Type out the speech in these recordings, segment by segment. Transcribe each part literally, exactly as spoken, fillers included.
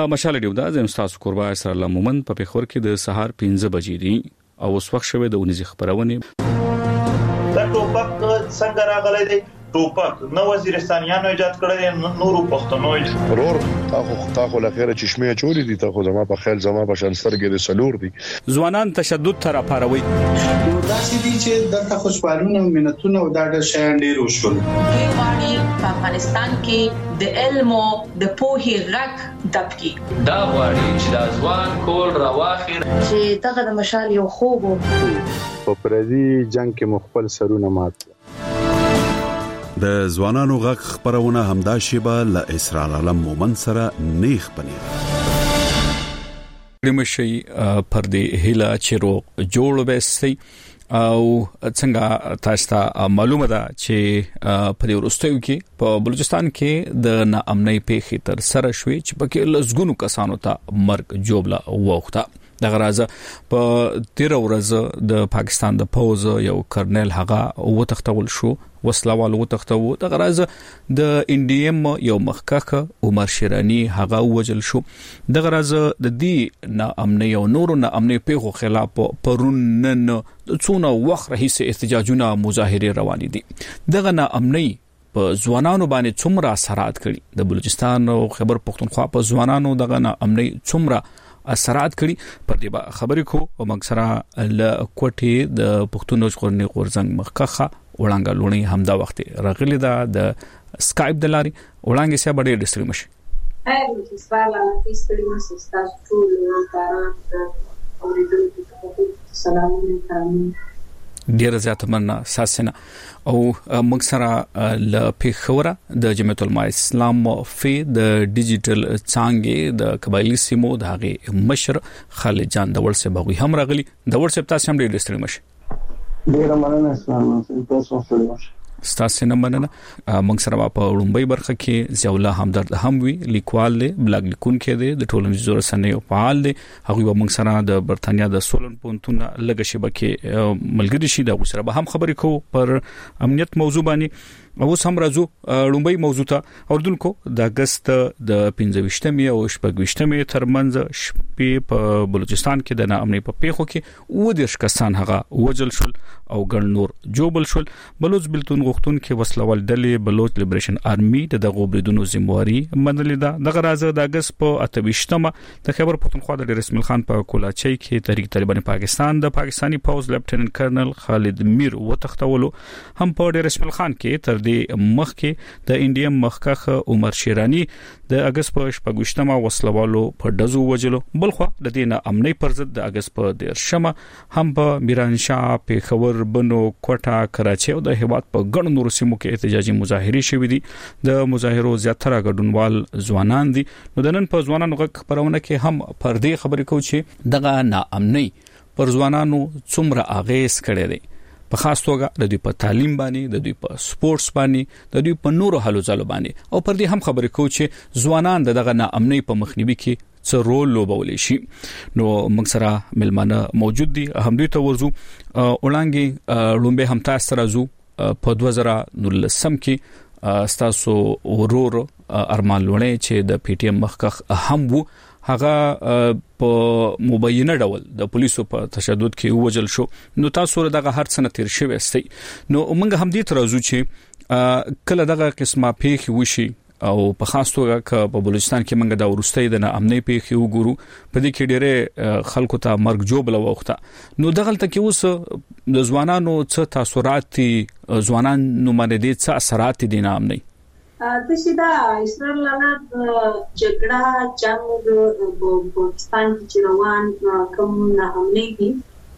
مشال ډیو دا زم تاسو قربا سره الله مومن په پیښور کې د سهار پنځه بجې دي او اوس وخت شوه د ونیزي خبرونه دا ټوپک څنګه راغلی دی ټوپک نو وزیرستانیانو ایجاد کړی نورو پښتنو ضرور تاسو تاسو لخيره چشمه چوری دي تاسو زما په خیال زما په شانسترګې د سلور دي ځوانان تشدد تر پاروي دا چې دي چې د خوشبالونه منتونه او دا د شیان ډیر وشول کیوانی په افغانستان کې د علم او د پوهې غږ دبکی دا وړي چې د ځوان کول راواخیر چې دغه د مشال یو خوب په پردي جنگ کې مخبل سرونه مات د ځوانانو غږ خبرونه همدا شیبه ل اسرار علم مومن سره نیخ پنیر لمشي پر دې هله چیرو جوړ وبسي او څنګه تاسو ته معلومه ده چې په دې ورستیو کې په بلوچستان کې د ناامنۍ پیښې تر سره شوې چې پکې لزګونو کسانو ته مرګ جوړلا ووخته دغه راځه په تیر ورځ د پاکستان د پوز یو کرنل هغه وتختول شو وسلوال وتختو دغه راځه د انډیم یو مخکخه عمر شیرانی هغه وجل شو دغه راځه د دې ناامنۍ او نورو ناامنۍ پیښو خلاف پرونن څونه وخت رئیس احتجاجونه مظاهره روان دي دغه ناامنۍ په ځوانانو باندې څومره اثرات کړي د بلوچستان او خیبر پختونخوا په ځوانانو دغه ناامنۍ څومره اثرات کړي پر دې خبرې کو او مکسره ل کوټي د پښتون ژغورنې غورځنګ مخکخه وړاندې لونی همدا وخت راغلی دا د سکایپ د لاري وړاندې سه بډې ډسټری مشي هاي چې سپارلا هیڅ مس تاسو ټول کاران او دې سلام علیکم ډیر زیات مننه ساسنه او مکسره ل پیښوره د جمعیت العلماء اسلام فی د ډیجیټل څنګه د قبایلی سیمو د هغه مشر خالد جان د ورسې بغوی هم راغلی د ورسې تاسو هم ډیر ډسټری مشي ډیر مننه اسلام تاسو سره ستاسو نه مننه موږ سره په وړومبۍ برخه کې زیاوله همدرد هم وی لیکوال له بلاګ لیکون کې دی د ټولنیزو رسنیو فعال دی هغه موږ سره د برتانیا د سولن پونتونه لګ شبکه ملګری شي د سره به هم خبرې کو پر امنیت موضوع باندې او سم راځو وړومبۍ موضوع ته اوردونکو د اگست د پنځه او شپږ ترمنځ شپې په بلوچستان کې د ناامنۍ په پیښو کې و د شکستان هغه وجل شول او ګڼ نور جوبل شول بلوچ بلتون غختون کې وسلوال ډلې بلوچ لیبریشن آرمي د دغه بریدونو ذمہواری منلې ده دغه راز د اگست په اتهشتمه د خیبر پختونخوا د رسمل خان په کولاچي کې تحریک طالبان پاکستان د پاکستانی پوز لیفټیننټ کرنل خالد میر وتختولو هم په رسمل خان کې تر د مخ کې د انډیم مخکخ عمر شیرانی د اگست په شپږشتمه وسلوالو په دزو وجلو بلخو د دینه امنۍ پر ضد د اگست په دیرشمه هم په میرانشاه پیښور بنو کوټه کراچي او د هیواد په ګڼ نورو سیمو کې احتجاجي مظاهرې شوې دي د مظاهرو زیاتره ګډونوال ځوانان دي نو د نن په ځوانانو غږ خبرونه کې هم پر دې خبرې کوو چې دغه ناامنۍ پر ځوانانو څومره اغیز کړي دي په خاص توګه د دوی په تعلیم باندې د دوی په سپورتس باندې د دوی په نورو حالو ځلو باندې او پر دې هم خبرې کوو چې ځوانان دغه ناامنۍ په مخنیوي کې څه رول لوبولی شي نو موږ سره ملمانه موجود دي هم دوی ته ورزو وړاندې لومبه هم تاسو راځو په دوه زره نولسم کې ستاسو ورور ارمان لونی چې د پی ټی ایم مخکخ هم وو هغه په مبینه ډول د پولیسو په تشدد کې وجل شو نو تاسو دغه هر څه تیر شوی استي نو موږ هم دې ترازو چې کله دغه قسمه پیښ وشي او په خاص توګه په بلوچستان کې موږ د ورستۍ د امنیت پیښ وګورو په دې کې ډېر خلکو ته مرګ جوړ لوخته نو دغه تل کې اوس د ځوانانو څه تاثیرات ځوانان نو باندې دي څه اثرات دي نه امنیت د شیدا اسرائیل لاله جګړه جنگ په پاکستان کې روان کوم نه امنیت دي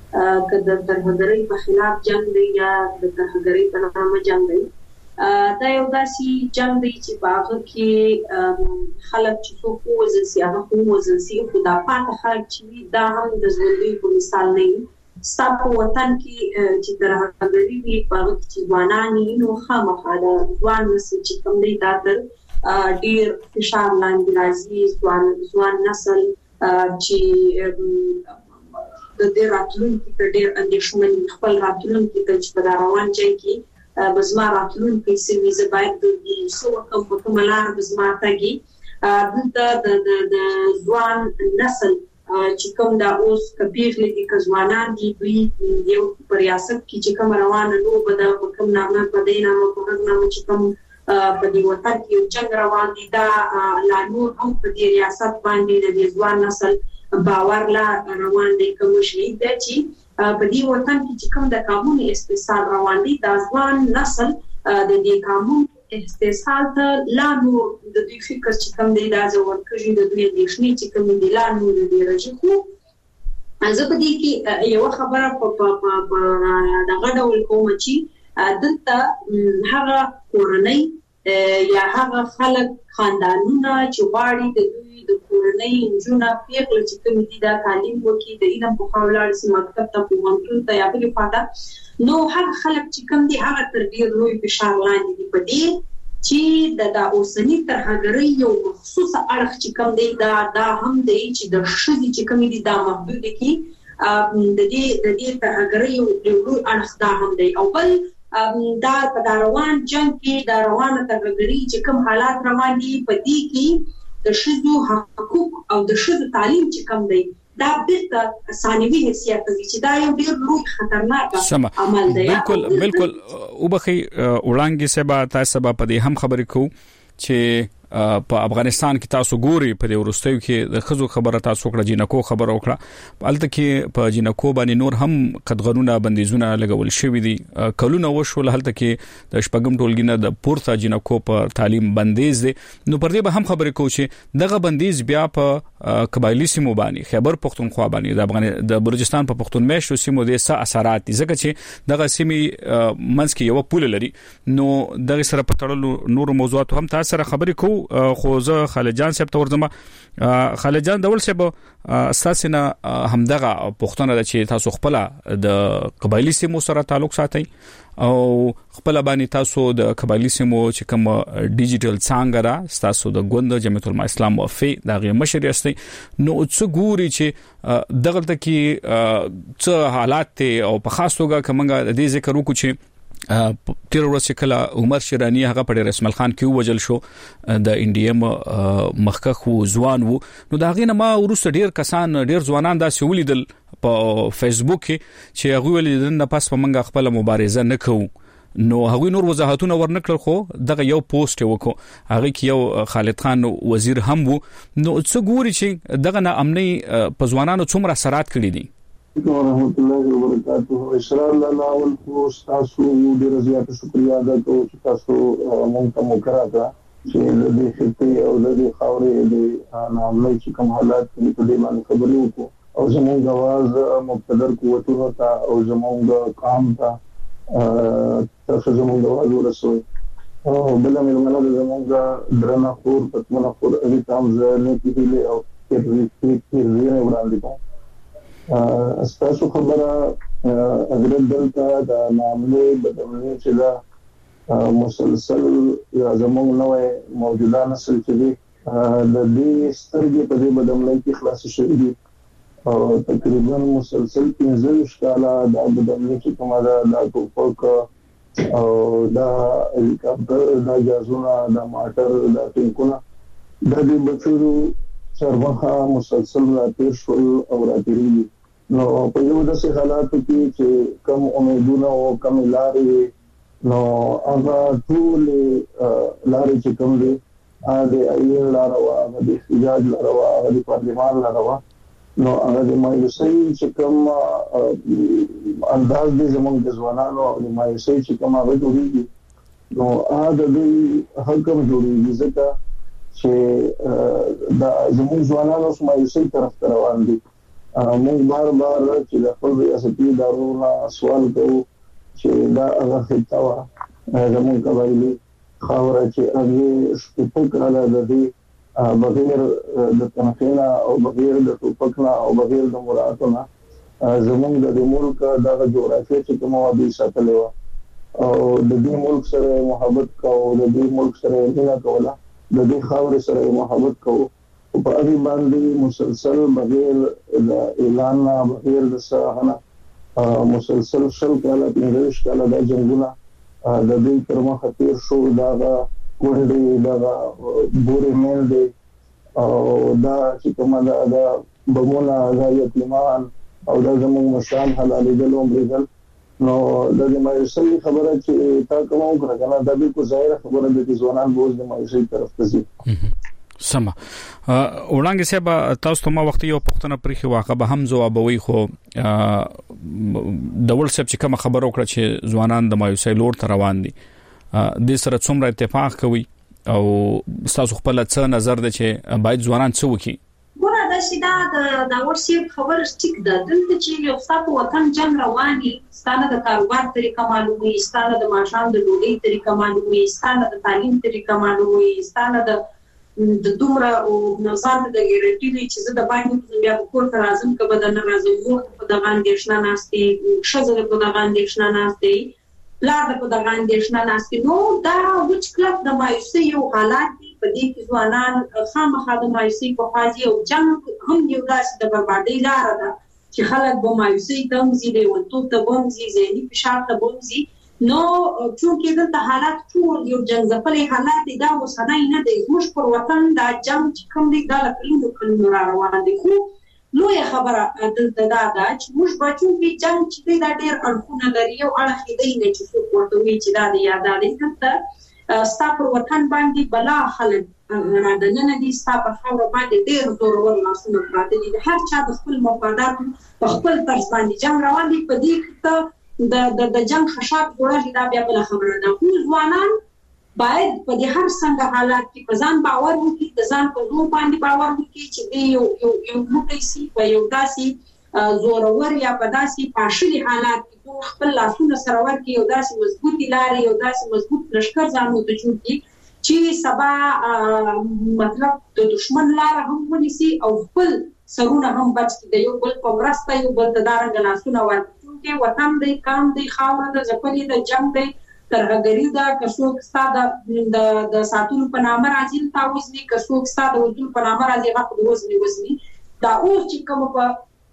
کله د ترهګرۍ په خلاف جنگ دی یا د ترهګرۍ په نامه جنگ دی دا یو داسي جنگ دی چې باغ کې خلک چې څوک وزسي هغه وزسي خو دا پاتې خلک چې دا هم د ژوندۍ په مثال نه ستاسو وطن کې چې ترهګرۍ وي په هغه چې ځوانان نو خامخا دا ځوان نسل چې کوم دی دا تر ډیر فشار لاندې راځي ځوان ځوان نسل چې د دې راتلونکي په ډیر اندېښمن خپل راتلونکي ته چې په روان ځای کې بزما راتلونکي سیمه زه باید د وسو کوم په کومه لار بزما تاګي دلته د د ځوان نسل چې کوم دا اوس کبیر لدی کزوانان دي دوی یو پریاست کې چې کوم روانه نو بده کوم نامه په دې نامه په هغه نامه چې کوم په دې وطن کې یو څنګه روان دي دا لا نور هم په دې ریاست باندې د ځوان نسل باور لا روان دي کوم شي د چې په دې وطن کې چې کوم د قانون استثمار روان دي دا ځوان نسل د دې قانون استثمار ته لا نور د دې فکر چې کوم دی دا ځور کوي د دوی د شنی چې کوم دی لا نور دی راځي خو زه په دې کې یو خبره په په دغه ډول کوم چې دلته هغه کورنۍ یا هغه خلک خاندانونه چې واړي د دوی د کورنۍ انجونه پیغله چې کوم دي دا تعلیم وکړي د علم په خاولار سي مکتب ته په منځ ته یا په پاته نو هغه خلک چې کوم دي هغه تر ډیر لوی فشار لاندې دي په دې چې د دا اوسنی ترهګرۍ یو مخصوص اړخ چې کوم دی دا دا هم دی چې د شذ چې کوم دي دا محدود دي د دې د دې ترهګرۍ یو لوی اړخ دا هم دی او بل دا په روان جنگ کې دا روانه ترهګرۍ چې کوم حالات روان دي په دې کې د شذو حقوق او د شذو تعلیم چې کوم دی دا بیرته ثانوي حیثیت لري چې دا یو ډیر لوی خطرناک عمل دی بالکل بالکل وبخي وړاندې سبا تاسو په دې هم خبرې کو چې په افغانستان کې تاسو ګوري په دې ورستیو کې د خزو خبره تاسو کړه جنکو خبره وکړه البته کې په جنکو باندې نور هم قدغنونه بندیزونه لګول شوې دي کلونه وشول هلته کې د شپږم ټولګینه د پورته جنکو په تعلیم بندیز دي نو پر دې به هم خبرې کوو چې دغه بندیز بیا په قبایلی سیمو باندې خیبر پختونخوا باندې د افغان د بلوچستان په پختون مېشتو سیمو د څه اثرات دي ځکه چې دغه سیمې منځ کې یو پول لري نو دغه سره په تړلو نور موضوعات هم تاسو سره خبرې کوو خو زه خالد جان صاحب ته ورځم خالد جان دول صاحب اساسنا همدغه پښتون د چې تاسو خپل د قبایلی سیمو سره تعلق ساتي او خپل باندې تاسو د قبایلی سیمو چې کوم ډیجیټل څنګه را تاسو د غوند جمعیت العلماء اسلام وفي دغه مشر یاستئ نو څو ګوري چې دغه تکي څه حالات او په خاص توګه کومه د دې ذکر وکړو چې تیر ورځ کله عمر شیرانی هغه په رسمل خان کې وجل شو د انډیم مخکخ و ځوان وو نو دا غینه ما ورسره ډیر کسان ډیر ځوانان دا سولیدل په فیسبوک کې چې هغه ولیدل نه پس په منګه خپل مبارزه نکوو نو هغه نور وضاحتونه ورنکړل خو دغه یو پوسټ وکړو هغه کې یو خالد خان وزیر هم وو نو څه ګوري چې دغه نه امني په ځوانانو څومره اثرات کړی دي ورحمت الله وبرکاته اسرار الله اول کو تاسو ډیر زیات شکریا ادا کوم چې تاسو مونږ ته موکراته چې د دې خطې او د دې خاورې د ناملي چې کوم حالات په دې باندې خبرې وکړو او زموږ غواز مقتدر قوتونو ته او زموږ قام ته تاسو زموږ غواز ورسوي او بل مې زموږ درنه خور پتمنه خور اې تام زنه کې او کې کې کې وړاندې کوم استاسو خبره اگر دلته د معاملې بدلونی چې دا مسلسل یا زموږ نوې موجوده نسل چې دی د دې سترګې په دې بدلونی کې خلاص شوې دي او تقریبا مسلسل پنځه شکاله د بدلونی چې کومه ده د ټوپک او دا هلیکاپټر دا جازونه د ماټر د ټینکونه د دې بچو سرمخه مسلسل راتیر شول او راتیری نو په یو داسې حالاتو کې چې کم امیدونه او کم لارې نو هغه ټول لارې چې کوم دي هغه ایل لاروا هغه د احتجاج لاروا هغه د پارلمان لاروا نو هغه د مایوسۍ چې کوم انداز دي زموږ د ځوانانو او د مایوسۍ چې کوم هغه جوړیږي نو هغه د حکم جوړیږي ځکه چې د زموږ ځوانانو مایوسۍ طرف ته روان دي موږ بار بار چې د خپل ریاستي ادارو سوال کوو چې دا هغه خطه زموږ قبایلی خاوره چې هغه شپږ کاله د دې بغیر د تنخینا او بغیر د ټوپکنا او بغیر د مراتونه زموږ د ملک دغه جغرافیه چې کومه وادي ساتلې و او د دې ملک سره محبت کوو د دې ملک سره مینه کوله د دې خاورې سره محبت کوو په اړه باندې مسلسل بغیر د اعلان نه بغیر د ساحنه مسلسل شل کاله پنځه کاله د جنگونه د دې تر مخه تیر شو دا کونډې دا بورې مېل دي او دا چې کومه دا بمونه دا یتیمان او دا زموږ مشران حلالېدل او مریدل نو د دې مایوسۍ خبره چې تا کوم وکړه کنه دا بالکل ظاهره خبره ده چې ځوانان به د مایوسۍ طرف ته ځي. سم وړاندې سبا تاسو ته ما وخت یو پښتنه پرخي واقع به هم جوابوي خو د ول سب چې کوم خبر وکړه چې ځوانان د مایوسۍ لور ته روان دي د سره څومره اتفاق کوي او تاسو خپل څه نظر ده چې باید ځوانان څه وکړي؟ ګوره دا چې دا د ورسې خبره ټیک ده دلته چې یو ستاسو وطن جنگ رواني ستانه د کاروبار طریقه معلومي ستانه د ماشوم د ډوډۍ طریقه معلومي ستانه د تعلیم طریقه معلومي ستانه د د دومره او نظام د ګارنټي دي چې زه د باندې بیا کور ته راځم کبه د ناراضي په دغه اندیشنه ناشتي شزه په دغه اندیشنه ناشتي پلار په دغه اندیشنه ناشتي نو دا وچ کلب د مایوسۍ یو حالات دي په دې کې ځوانان خامخا د مایوسۍ په حاجی او جنگ هم یو داسې د بربادۍ لار ده چې خلک به مایوسۍ ته مزي دی ولته ته ومزي ذهني فشار ته ومزي نو چونکې دلته حالات ټول یو جنگ ځپلې حالات دا وسنه نه دی موږ پر وطن دا جنگ چې کوم دی دا کلونو کلونو را روان دي خو لوی خبره دلته دا ده چې موږ بچو کې جنگ چې دا ډېر اړخونه لري او اړخ دی نه چې څوک ورته وی چې دا دی یاد دی دلته ستا پر وطن باندې بلا خلک را دننه دي ستا پر خاور باندې ډېر زور ور لاسونه پراته دي هر چا د خپل مفادات په خپل طرز باندې جنگ روان دي په دې کې د د د جنگ خشاب جوړه دا بیا بل خبره ده خو ځوانان باید په دې هر څنګه حالات کې په ځان باور وکړي د ځان په ځو باندې باور وکړي چې دی یو یو یو موټی سي په یو داسي زورور یا په داسي پاشلي حالات کې خپل لاسونه سره ورکړي یو داسي مضبوطی لاري یو داسي مضبوط لشکر ځانو ته جوړي چې سبا مطلب د دشمن لار هم ونیسي او خپل سرونه هم بچ کړي د یو بل په مرسته یو بل د دارنګ لاسونه ورکړي کې وطن دی کام دی خاور د ځپلې د جنگ دی ترهګری دا کڅو ستاده د د ساتونو په نامه راځي تاسو دې کڅو ستاده وځو په نامه راځي هغه د وزنی وزنی دا اوس چې کوم په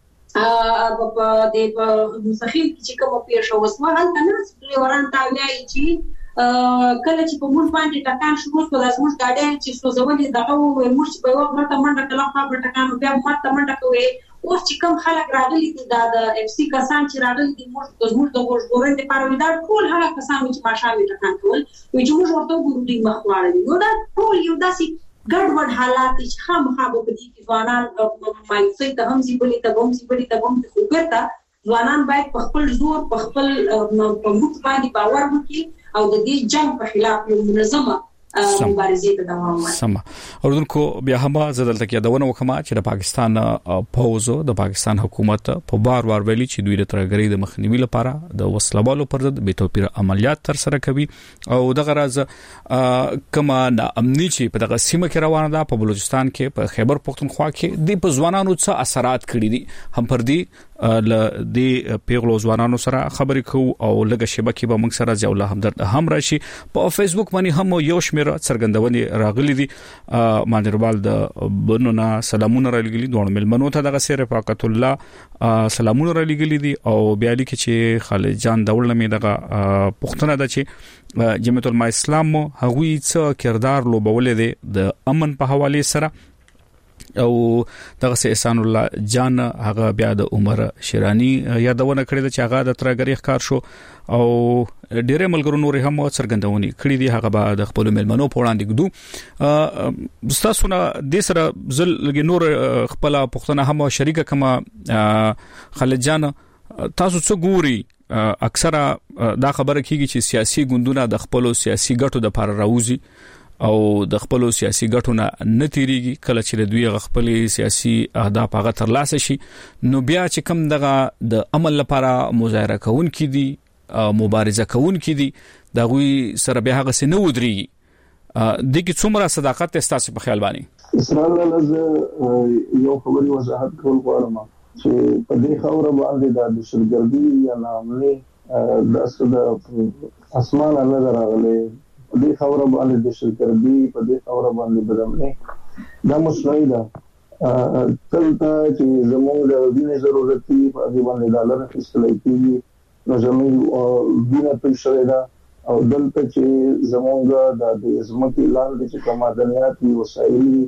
ا په دې په مستخیل چې کوم په شو وسوه هل تنه وران تاویای چې کله چې په موږ باندې ټکان شروع کړل از موږ gaډه چې سوزولې دغه موږ په یو مرته منډه کله په ټکان بیا مرته منډه کوي اوس چې کوم خلک راغلي دي د اف سي کسان چې راغلي دي موږ د موږ د ورژغورنې لپاره ودا ټول هغه کسان چې ماشاءالله ټکان کول وي چې موږ ورته ګورو دي مخواړه نو دا ټول یو داسې ګډوډ حالات چې خامخا په دې کې ځوانان مایوسۍ ته هم زیبلې ته هم زیبلې ته هم خو ګټه ځوانان باید په خپل زور په خپل په موږ باندې باور وکړي او د دې جنگ په خلاف یو منظمه مبارزه ته دوام ورکړي. سم اوردونکو بیا هم زدلته کې دونه وکما چې د پاکستان پوز د پاکستان حکومت په بار بار ویلي چې دوی د ترګری د مخنیوي لپاره د وسلوالو پر ضد به توپیر عملیات تر سره کوي او دغه راز کما د امنی چې په دغه سیمه کې روانه ده په بلوچستان کې په خیبر پختونخوا کې د پځوانانو څه اثرات کړي دي هم پر دي ل دې پیغلو ځوانانو سره خبرې کوو او لږه شبکې به موږ سره ځوله همدرد هم راشي په فیسبوک باندې هم یو شمېر څرګندونې راغلي دي مانیربال د بنونه سلامونه را لګلي دوه ملمنو ته دغه سره فقط الله سلامونه را لګلي دي او بیا لیکي چې خالد جان دولت مې دغه پښتنه ده چې جمعیت العلماء اسلام هغوی څه کردار لوبولې دي د امن په حواله سره او دغه احسان الله جان هغه بیا د عمر شیرانی یادونه کړې ده چې هغه د ترګری ښکار شو او ډېر ملګرو نور هم څرګندونې کړې دي هغه به د خپل ملمنو په وړاندې ګدو تاسو نه د سره زل نور خپل پښتنه هم شریکه کما خالد جان تاسو څه ګوري اکثره دا خبره کیږي چې سیاسي ګوندونه د خپل سیاسي ګټو د لپاره راوځي او د خپل سیاسي ګټو نه نتیریږي کله چې د دوی خپل سیاسي اهداف هغه ترلاسه شي نو بیا چې کوم دغه د عمل لپاره مظاهره کوون کې دي مبارزه کوون کې دي دا غوي سره بیا هغه سينو ودرېږي د کی څومره صداقت تاسو په خیال باندې اسرائیل له یو خبري وضاحت کول غواړم چې په دې خبره باندې د دشمنګردي یا نامنه د اسد اسمان الله راغلي په دې خبره باندې د شرکردي په دې خبره باندې بدلنه دا مصنوعي ده تلته چې زموږ د دیني ضرورت په دې باندې ډالر اخیستل کیږي نو زموږ دینه په شوی ده او دلته چې زموږ د ازمکي لاندې چې کومه دنیاتي وسایل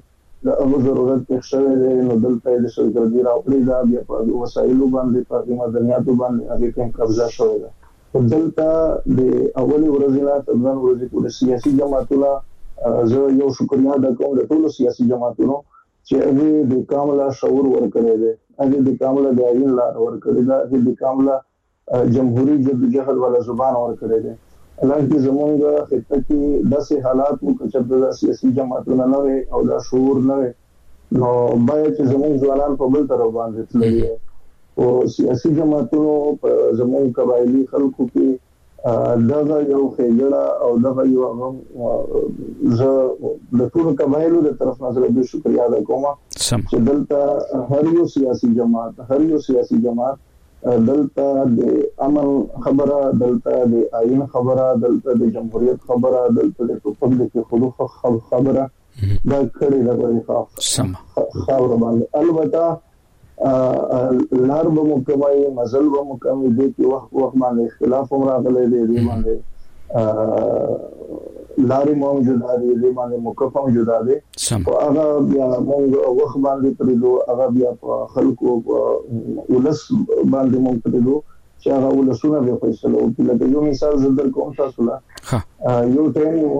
د هغه ضرورت پېښ شوی دی نو دلته د شرګردي راوړي دا بیا په وسایلو باندې په مدنیاتو باندې هغه ټیم قبضه شوی دی. دلته د اولي ورځې نه تر نن ورځې پورې سیاسي جماعتونه زه یو شکریا ادا کوم د ټولو سیاسي جماعتونو چې هغه د کاملا شعور ورکړي دي، هغه د کاملا د عین لار ورکړي دي، هغه د کاملا جمهوریت جدوجہد ولا زبان ورکړي دي. حالانکه زمونږ خطه کې داسې حالات مو چې د سیاسي جماعتونو نه وي او د شعور نه وي نو باید چې زمونږ ځوانان په بل طرف باندې تللي او سیاسي جماعتونو په زمونږ قبایلی خلکو کې دغه یو خېګړه او دغه یو هم زه د ټول قبایلو د طرف نه زه شکریا ادا کوم چې دلته هر یو سیاسي جماعت هر یو سیاسي جماعت دلته د امن خبره، دلته د آئین خبره، دلته د جمهوریت خبره، دلته د ټوپک د خلوف خبره دا کړي دا غوښه سم خاور باندې البته لار به مکمل مزل به مکمل دي چې وخت وخت باندې اختلاف هم راغلي دي دي باندې لارې موجوده دي دي باندې موقف هم موجوده دي او هغه بیا موږ وخت باندې پریدو هغه بیا په خلکو ولس باندې موږ پریدو چې هغه ولسونه به فیصله وکړي. لکه یو مثال زه در کوم تاسو لا یو ټرین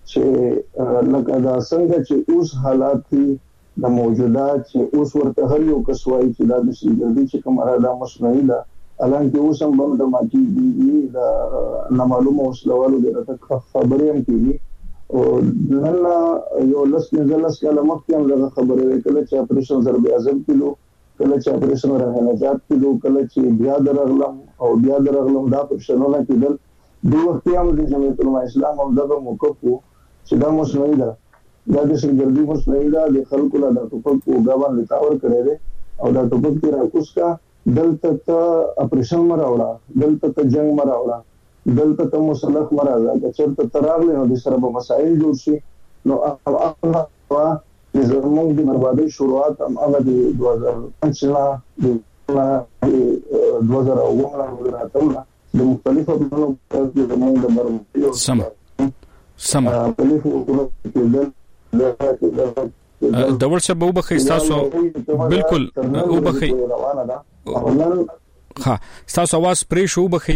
چې لکه دا څنګه چې اوس حالات دي د موجوده چې اوس ورته هر یو کسوای چې دا د شګردي چې کومه دا مصنوعي ده الانکه اوس هم بم د ماکی دي د نامعلومه وسلوالو د خبرې هم کیږي او نن یو لس پنځلس کاله مخکې هم دا خبره کله چې اپریشن ضرب اعظم کیلو کله چې اپریشن رهنجات کیلو کله چې بیا درغلم او بیا درغلم دا اپریشنونه کیدل د وخت هم د جمعیت العلماء اسلام هم دغه موقف چې دا مصنوعي ده دا د شګردي مصنوعي ده د خلکو له د ټوپک او غوان لتاور کړي دي او دا ټوپک کې راکوس کا دلته ته اپریشن مراوړه دلته ته جنگ مراوړه دلته ته مسلخ مراوړه چې چرته تراغله نو د سره به مسائل جوړ شي نو هغه د زموږ د بربادي شروعات هم هغه د دوه هزار پنځه د دوه هزار اووه راټول د مختلفو بڼو د زموږ د بربادي سم سم دور څه به وبخي تاسو بالکل وبخي ها تاسو आवाज پرې شو وبخي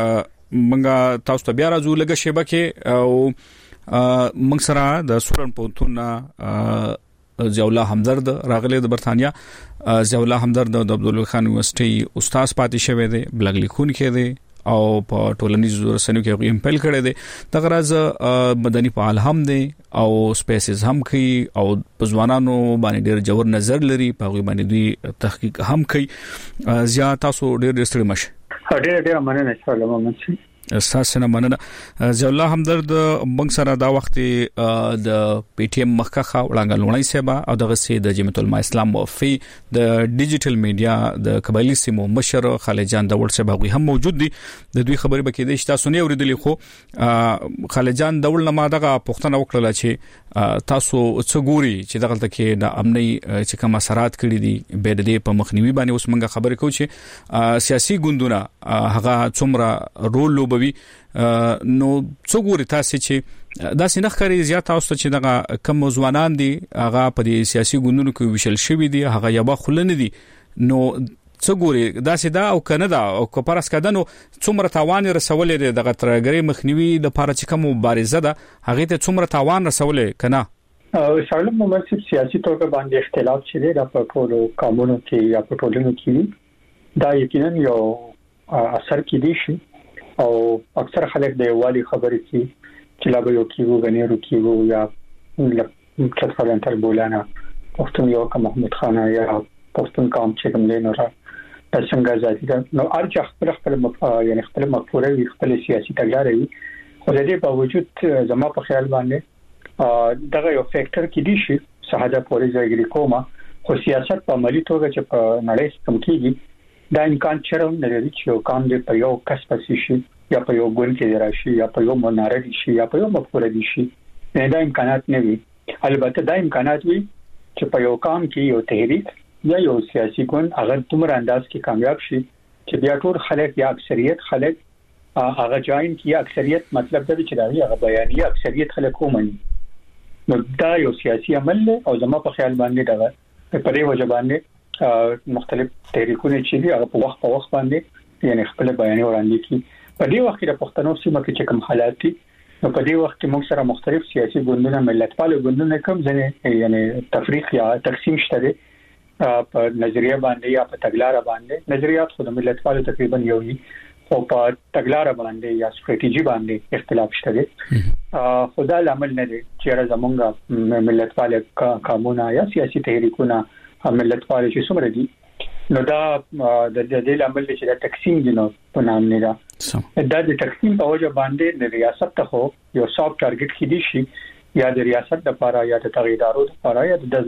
منګه تاسو ته بیا راځو لګه شبکه او منګ سره د سورن پونتونه ضیاءالله همدرد راغله د برتانیا ضیاءالله همدرد د عبدالله خان یونیورسيټي استاد پاتې شوی دی بلګ لیکون کې دی او په ټولنیزو رسنیو کې هم پیل کړی دی د غرض مدني فعال هم دی او سپیسز هم کوي او ځوانانو باندې ډېر جوړ نظر لري په غوي باندې دوی تحقیق هم کوي. زیات تاسو ډېر ډېر ستړي مشه ډېر ډېر مننه چې له موږ اساس نه مننه. ضیاءالله همدرد بنګ سره دا وخت د پی ټی ایم مخکخه وړاندې لونی سبا او دغه سي د جمعیت العلماء اسلام وفي د ډیجیټل میډیا د قبایلی سیمو مشر خالد جان داوړ سبا غوي هم موجود دي د دوی خبرې بکې د تاسو نه اوریدلې خو خالد جان داوړ نه ما دغه پښتنه وکړه چې تاسو څه ګوري چې دغه تکي د امني چې کوم اثرات کړی دي به د په مخنیوي باندې اوس منګه خبرې کوو چې سیاسي ګوندونه هغه څومره رول لوبوي نو څو ګوري تاسو چې دا سینخ کاری زیات تاسو چې دغه کم ځوانان دي هغه په سیاسي ګوندونو کې وشل شوی دي هغه یبا خلنه دي نو څو ګوري دا سیدا او کنده او کوپرس کدنو څومره تاوان رسولې دغه ترګری مخنیوي د لپاره چې کوم مبارزه ده هغه ته څومره تاوان رسولې کنه او شاله موږ سیاسي توګه باندې اختلاف چې دی په ټولو قانونو کې یا په ټولنو کې دا یقینا یو اثر کې دي شي او اکثر خلک د یوالي خبرې کوي چې لا به یو کیو غنیرو کیو یا لکه څنګه تر بولانا پښتون یو کا محمود خان یا پښتون قوم چې کوم دین را څنګه ځاتي دا نو ارجح خپل خپل یعنی خپل مفکوره وي خپل سیاسي تګلارې وي خو د دې باوجود زما په خیال باندې دغه یو فیکٹر کې دي شي ساده پولیس ځایګری کومه خو سیاست په عملی توګه چې په نړۍ کم کیږي دا امکان چرته نه لري چې یو کام دې په یو کس پسې شي یا په یو ګون کې راشي یا په یو مناره شي یا په یو مفکوره دي شي نه دا امکانات نه وي. البته دا امکانات وي چې په یو کام کې یو تحریک یا یو سیاسي ګوند هغه تمر انداز کې کامیاب شي چې بیا ټول خلک یا اکثریت خلک هغه جاین کې اکثریت مطلب دا چې دا هغه بیانیه اکثریت خلک کومني نو دا یو سیاسي عمل او زما په خیال باندې دا په دې وجه باندې مختلف تحریکونه چې دي هغه په وخت په وخت باندې یعنی خپل بیان وړاندې کی په دې وخت کې د پښتنو سیمه کې کوم حالات دي نو په دې وخت کې موږ سره مختلف سیاسي ګوندونه ملتپال ګوندونه کوم ځنه یعنی تفریق یا تقسیم شته په نظریه باندې یا په تګلارې باندې نظریات خو د ملتپالو تقریبا یو دي او په تګلارې باندې یا ستراتیژي باندې اختلاف شته خدا العمل نه دي چې زمونږ ملتپال قانونا یا سیاسي تحریکونه ملتپال چې څومره دي نو دا د دې عمل چې د تقسیم دي نو په نام نه دا دا د تقسیم په وجه باندې د ریاست ته خو یو ساب ټارګټ کې دي شي یا د ریاست لپاره یا د تغییراتو لپاره یا د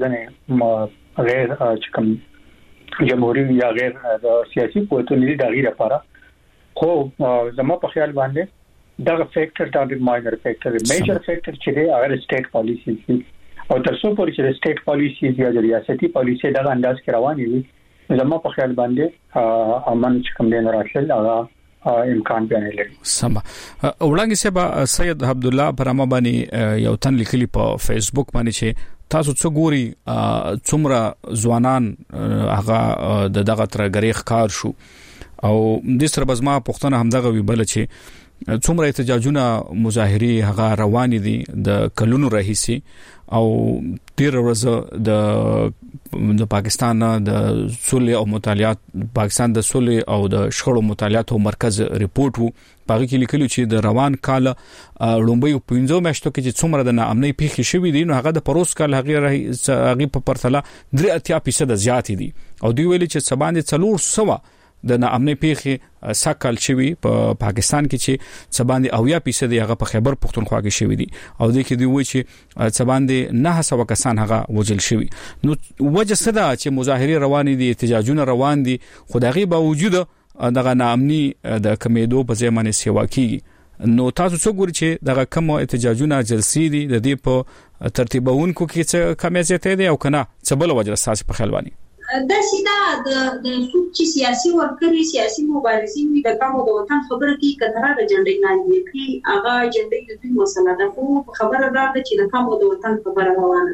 ځنې غیر چې کوم جمهوریت یا غیر سیاسي قوتونو دي د غیر لپاره خو زموږ په خیال باندې دا فیکټر دا د ماینر فیکټر میجر فیکټر چې دی هغه سټیټ پالیسی دي او تر څو پورې چې سټیټ پالیسی یا د ریاستي پالیسی دا انداز کې رواني وي زموږ په خیال باندې امن چې کوم دین راشل هغه امکان بیان لري. سم وړاندې سبا سید عبد الله برما باندې یو تن لیکلی په فیسبوک باندې چې تاسو څو ګوري څومره ځوانان هغه د دغه ترګریخ کار شو او د سر بزما پښتنه همدغه وی بل چې څومره احتجاجونه مظاهري هغه روان دي د کلونو راهیسي او تیر ورځ د د پاکستان د صلح او مطالعات پاکستان د صلح او د شخړو مطالعاتو مرکز ریپورت وو پاره کې لیکلو چې د روان کال لومبي پنځو میاشتو کې چې څومره د ناامنۍ پیښې شوې دي نو هغه د پروس کال هغه هغه په پرتله درې اتیا فیصد زیات دي او دوی ویلي چې سباندې څلور سو د ناامنۍ پیښې سکل شوی په پاکستان کې چې سباندې اویا فیصد هغه په خیبر پختونخوا کې شوی دي او د کې دی وایي چې سباندې نه سو کسان هغه وجل شوی نو وجه صدا چې مظاهره روان دي احتجاجونه روان دي خدایي باوجود دغه ناامنۍ د کمیدو په ځای باندې سیوا کیږي نو تاسو څو ګورئ چې دغه کوم احتجاجونه جلسې دي د دې په ترتیبونکو کې څه کمی زیاتې دي او کنه څه بل وجه اساس په خیال باندې دا سیدا د د څوک چې سیاسي ورکړي سیاسي مبارزین وي د کومو د وطن خبره کې کثره د جنډۍ نه دی کې هغه جنډۍ د دوی مسله ده خو خبره ده چې د کومو د وطن خبره روانه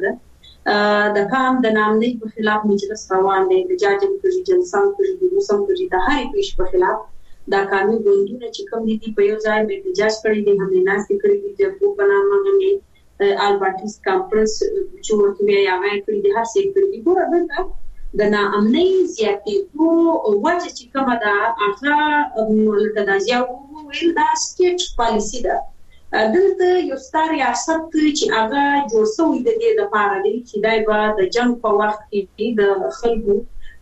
ده د کام د نامنۍ په خلاف مجلس روان دی د جاجم کې جلسه کې د موسم کې د هرې پیش په خلاف دا قانون ګوندونه چې کوم دي په یو ځای باندې احتجاج کړی دي هم نه ناس کړی دي چې په نامه باندې البارټیس کانفرنس چې ورته یې هغه کړی دي هر څه کړی دي ګوره د ناامنۍ زیاتېدو وجه چې کومه ده هغه لکه دا زیاو ویل دا سټیټ پالیسی ده دلته یو ستار ریاست چې هغه جوړ شوی د دې لپاره دی چې دای په د جنگ په وخت کې د خلکو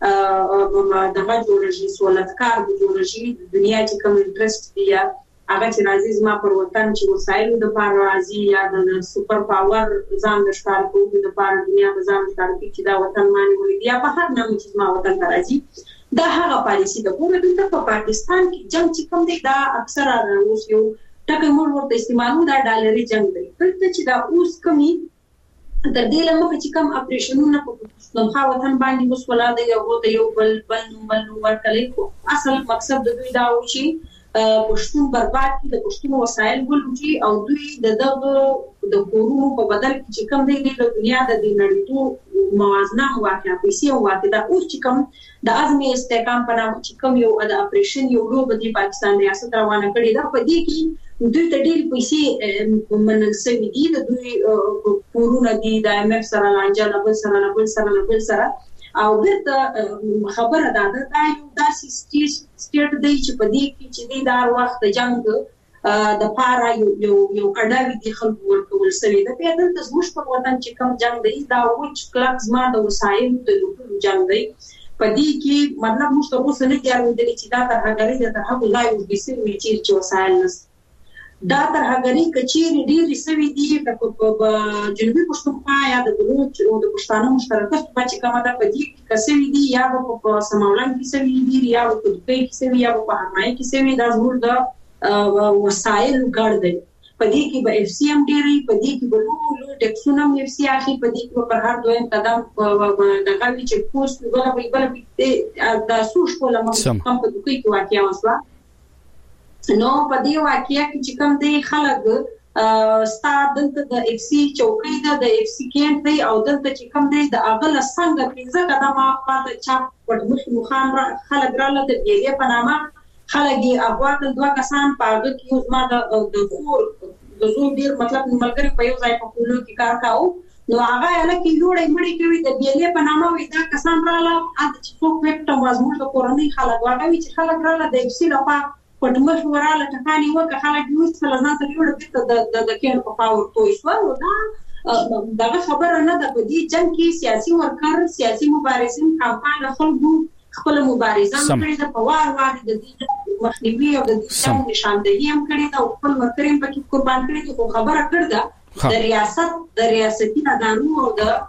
دغه جوړشي سولتکار د جوړشي د دنیا چې کوم انټرست دی هغه چې راځي زما پر وطن چې وسایل د پاره راځي یا د سپر پاور ځان د ښکار کوي د پاره دنیا په ځان ښکار کوي چې دا وطن باندې ولې یا په هر نوم چې زما وطن راځي دا هغه پالیسی ده کومه د په پاکستان کې جنگ چې کوم دی دا اکثره اوس یو ټکه مور ورته استعمالو دا ډالري جنگ دی دلته چې دا اوس کمی د دې لمخه چې کوم اپریشنونه په پښتونخوا وطن باندې وسولا دی یو د یو بل بل بل ورکلې اصل مقصد د دوی دا و چې پښتون برباد کړي د پښتون وسایل ولوټي او دوی د دغه د کورونو په بدل کې چې کوم دی د دنیا د نړیوالو موازنه واقعا پیسې او واقعا د اوس چې کوم د ازمې استحکام په نامه چې کوم یو د اپریشن یو لوب دی پاکستان ریاست روانه کړی دا په دې کې دوی ته ډېر پیسې منل شوي دي د دوی کورونه دي د ایم اف سره لانجه نه بل سره نه بل سره نه بل سره او بیرته خبره ده دا یو داسې سټیټ دی چې په دې کې چې دی دا وخت د جنگ د پاره یو یو یو اډاوي دي خلکو ورکول شوی ده په دې د زموږ په وطن چې کوم جنگ دی دا وچ کلک زما د وسایل د لوټلو جنگ دی په دې کې مطلب موږ ته اوس نه دیارو دي چې دا تر هغه د تر هغه ځای وګسي وی چې وسایل نس دا تر هغه کچېری ډېری سوي دي په جنوبي پښتونخوا یا د بلوچ او د پښتانه مشترکات په چې کومه ده په دې کې کسوي دي یا په سماولان کې سوي دي یا په دوی کې سوي یا په هرمای کې سوي دا زموږ د وسایل ګړ دی په دې کې به اف سی ام ډېری په دې کې به لو ټیکسونه اف سی اخی په دې کې په هر دویم قدم د غوي چې پوسټ ولا په بل د سوش په لمن کوم په دوی کې واقعیا وسوه نو په دې واقعیا کې چې کوم دی خلک ستا دلته د اف سي چوکۍ ده د اف سي کېنټ دی او دلته چې کوم دی د هغه له څنګه پنځه قدمه خواته چپ پټمخي مخان را خلک راله د بیلې په نامه خلک یې اغوا کړل دوه کسان په هغه کې یو زما د خور د زوی ډېر مطلب ملګري په یو ځای په کولو کې کار کاوه نو هغه لکه یوړې مړې کوي د بیلې په نامه وي دا کسان راله اته چې څوک وکټ مزمور د کورنۍ خلک واغوي چې خلک راله د اف سي لپاره پټمخ وراله ټکانې وکړه خلک یو څه لزان ته یوړ د د د کېن په پاور توي شو نو دا دغه خبره نه ده په دې جنگ کې سیاسي ورکر سیاسي مبارزین کمپاین خلکو خپل مبارزان کړي د پوار واره د دې مخنیوي او د دې نشاندهي هم کړي دا خپل ورکرین پکې قربان کړي خو خبره کړه د ریاست د ریاستي ادارو او د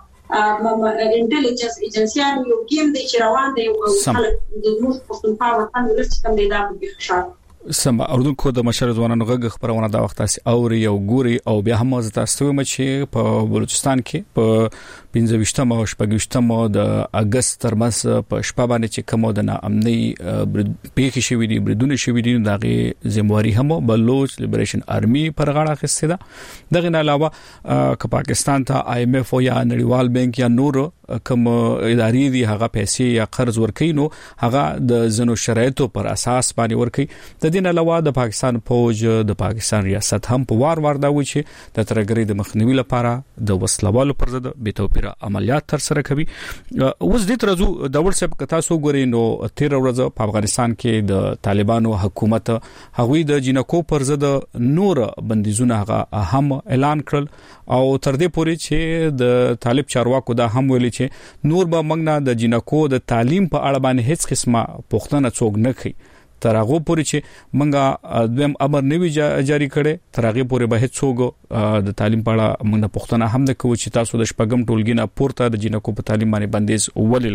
انټيليجنس ایجنسیانو یو ګیم دی چې روان دی او خلک د موږ په څنډه ورته ورسې کوم دی دا په ښه سم اردوونکو د مشر ځوانانو غږ خبرونه دا وخت تاسو اوري او ګوري او بیا هم تاسو ته مچ په بلوچستان کې په پنځه ویشتمه او شپږ ویشتمه د اگست ترمس په شپه باندې چې کوم د ناامنۍ پیښې شوې دي بریدونه شوې دي دغه ذمہواری هم بلوچ لیبریشن آرمي پر غاړه اخیسته ده دغه نه علاوه ک پاکستان ته آی ایم ایف او یا نړیوال بانک یا نور کوم ادارې دي هغه پیسې یا قرض ورکړي نو هغه د زنو شرایطو پر اساس باندې ورکړي د دین علاوه د پاکستان فوج د پاکستان ریاست هم په وار وار دا و چې د ترګری د مخنیوي لپاره د وسلوالو پر ضد به توپیر عملیات تر سره کوي اوس د ترزو د واتساپ کتا سو غوري نو تیر ورځ په افغانستان کې د طالبانو حکومت هغوی د جنکو پر ضد نور بندیزونه هغه هم اعلان کړل او تر دې پورې چې د طالب چارواکو دا هم ویلي چې نور به موږ نه د جنکو د تعلیم په اړه باندې هیڅ قسمه پوښتنه څوک نه کوي تر هغه پورې چې منګه دویم امر نوي جاری کړي تر هغه پورې به هیڅوک د تعلیم په اړه موږ پوښتنه هم نه کوو چې تاسو د شپږم ټولګي نه پورته د جنکو په تعلیم باندې بندیز ولې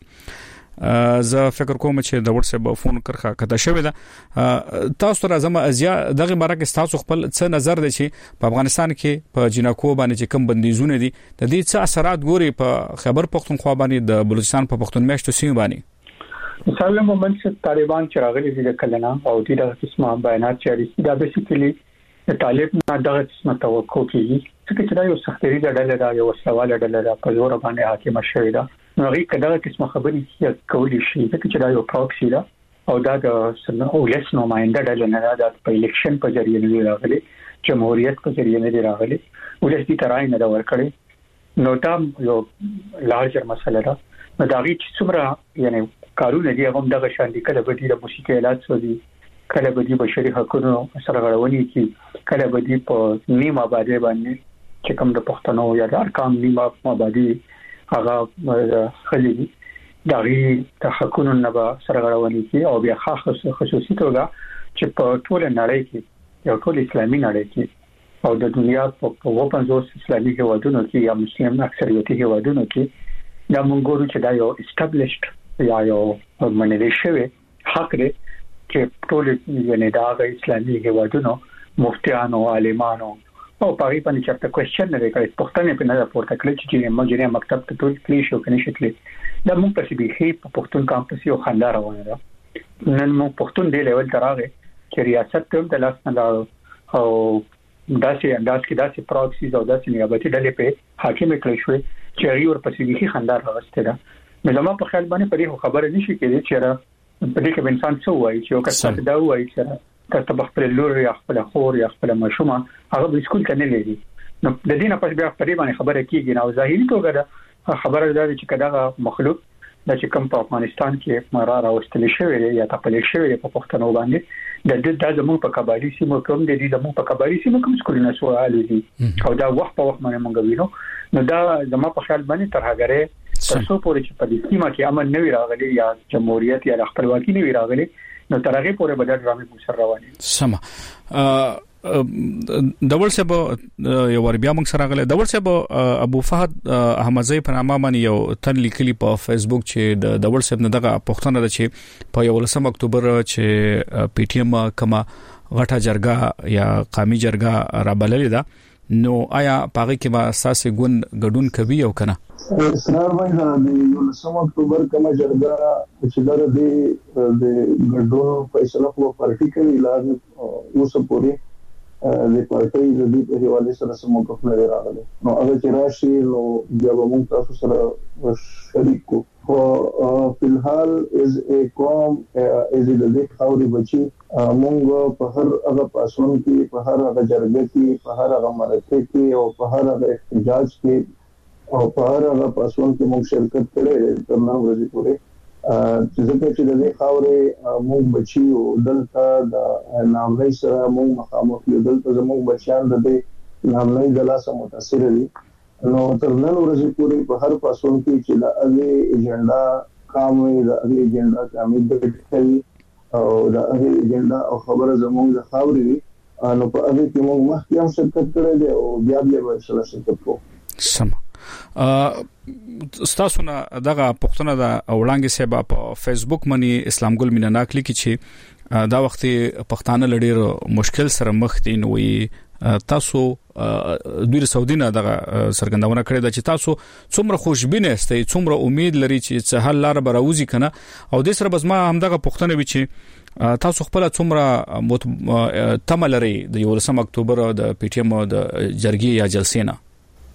لګولې زه فکر کوم چې د واتساپ فون کرخه کته شوې ده تاسو راځم ازیا دغه مرکه تاسو خپل څه نظر دی چې په افغانستان کې په جنکو باندې چې کم بندیزونه دي د دې څه اثرات ګوري په خیبر پختونخوا باندې د بلوچستان په پختون میشتو سیمه باندې مثلا مومن چې طالبان چې راغلي دي کلنا او د دغه قسمه بیانات چې دا بیسیکلی طالب نه دغه قسمه توقع کوي چې دا یو سختري ډله ده یو سوال ډله ده په زور باندې حاکم شوی ده نو هغه کله قسمه خبرې کولی شي چې دا یو پروکسي ده او دا د سنو لیس نو ماینده ډله نه ده په الیکشن په ذریعہ نه راغلي جمهوریت په ذریعہ نه راغلي ولې دې ترای نه دا ورکړي نو دا یو لارجر مسله ده نو دا هیڅ څومره یعنی کارونه دي هم دغه شان دي کله به دي د موسیقي آلات سوي کله به دي بشري حقوقو سره غړونی کی کله به دي په نیمه باندې باندې چې کوم د پښتنو یا د ارکام نیمه باندې هغه خلي دا غي د حقوقو نه به سره غړونی کی او بیا خاص خصوصي توګه چې په ټول نړۍ کې یو ټول اسلامي نړۍ کې او د دنیا په وپنځوس اسلامي هیوادونو کې یا مسلمان اکثریتي هیوادونو کې دا مونږ ګورو چې دا یو اسټابلیشډ یا یو منل شوی حق دی چې ټول یعنی دا د اسلامي هیوادونو مفتیانو عالمانو او په اړه باندې چې کوېسچن نه کوي پښتنې په نه پورته کړی چې موږ جنې مکتب ته ټول کلی شو کني شکل دا موږ په سبي هي په پښتون کامپس یو خندار روانه ده نن موږ پښتون دی لیول تراغه چې ریاست ته د لاس نه او داسې انداز کې داسې پروکسیز او داسې نیابتي ډلې په حاکم کړی شوی چې ری ور په سبي هي خندار راغسته ده نو زما په خیال باندې پرې خبره نشي کېدی چې را په دې کې انسان څه وایي چې یو کس دا وایي چې کته خپل لور یا خپل خور یا خپل مشومه هغه به سکول ته نه لري نو د دې نه پس بیا پرې باندې خبره کیږي نو ظاهري توګه خبره ده چې کدا مخلوق د چې کوم په افغانستان کې مرار اوستل شوی یا تپل شوی په پښتنو باندې د دې د زمو په قبایلی سیمو کوم د دې زمو په قبایلی سیمو کوم سکولونه سوال دي او دا وخت په وخت باندې مونږ وینو نو دا زمو په خیال باندې تر هغه تاسو پورې چې په دې سیمه کې امن نه وی راغلی یا جمهوریت یا خپلواکي نه وی راغلی نو تر هغه پورې بدل ډرامې مو رواني سم دول سبا یو ور بیا موږ سره غل دول سبا ابو فهد احمدزی په نامه باندې یو تن لیکلی په فیسبوک چې د دول سب نه دغه پښتنه ده چې په یو لسم اکتوبر چې پی ټی ایم کما غټه جرګه یا قومي جرګه را بللې ده نو آیا پاره کې با اساسي ګون غډون کوي او کنه اسرار وایي د یو لسم اکتوبر کما جرګه چې در دې د غډون فیصله په پارټي کې لازم اوس پوری د پارټي د دې په حواله سره سم موقف نه راغلی نو هغه چې راشي نو بیا به موږ تاسو سره شریک کو خو په الحال از ا قوم از د دې خاوري بچي موږ په هر هغه پاسون کې په هر هغه جرګه کې په هر هغه مرکه کې او په هر هغه احتجاج کې او په هر هغه پاسون کې موږ شرکت کړې تر نن ورځې پورې چې ځکه چې د دې خاورې موږ بچي او دلته د نامنۍ سره موږ مخامخ یو دلته زموږ بچیان د دې نامنۍ د لاسه متاثر دي نو تر نن ورځې پورې په هر پاسون کې چې د هغه ایجنډا کام وي د هغه ایجنډا کامیاب کوي او د هغه ایجنډا او خبره زموږ د خاورې نو په هغه کې موږ مخکې هم شرکت کړی دی او بیا بیا به شرکت کوو. سم ستاسو نه دغه پښتنه د وړاندې سبا په فیسبوک باندې اسلام ګل مینناک لیکي چې دا وخت پښتانه لډیر مشکل سره مخ دي نو تاسو دوی سعودي نه دغه سرګندونه کړې ده چې تاسو څومره خوشبینه استئ څومره امید لري چې څه حل لار به راوځي کنه او د سره بزما هم دغه پښتنه وي چې تاسو خپل څومره تمه لري د یو لسم اکتوبر د پی ټی ایم د جرګې یا جلسې نه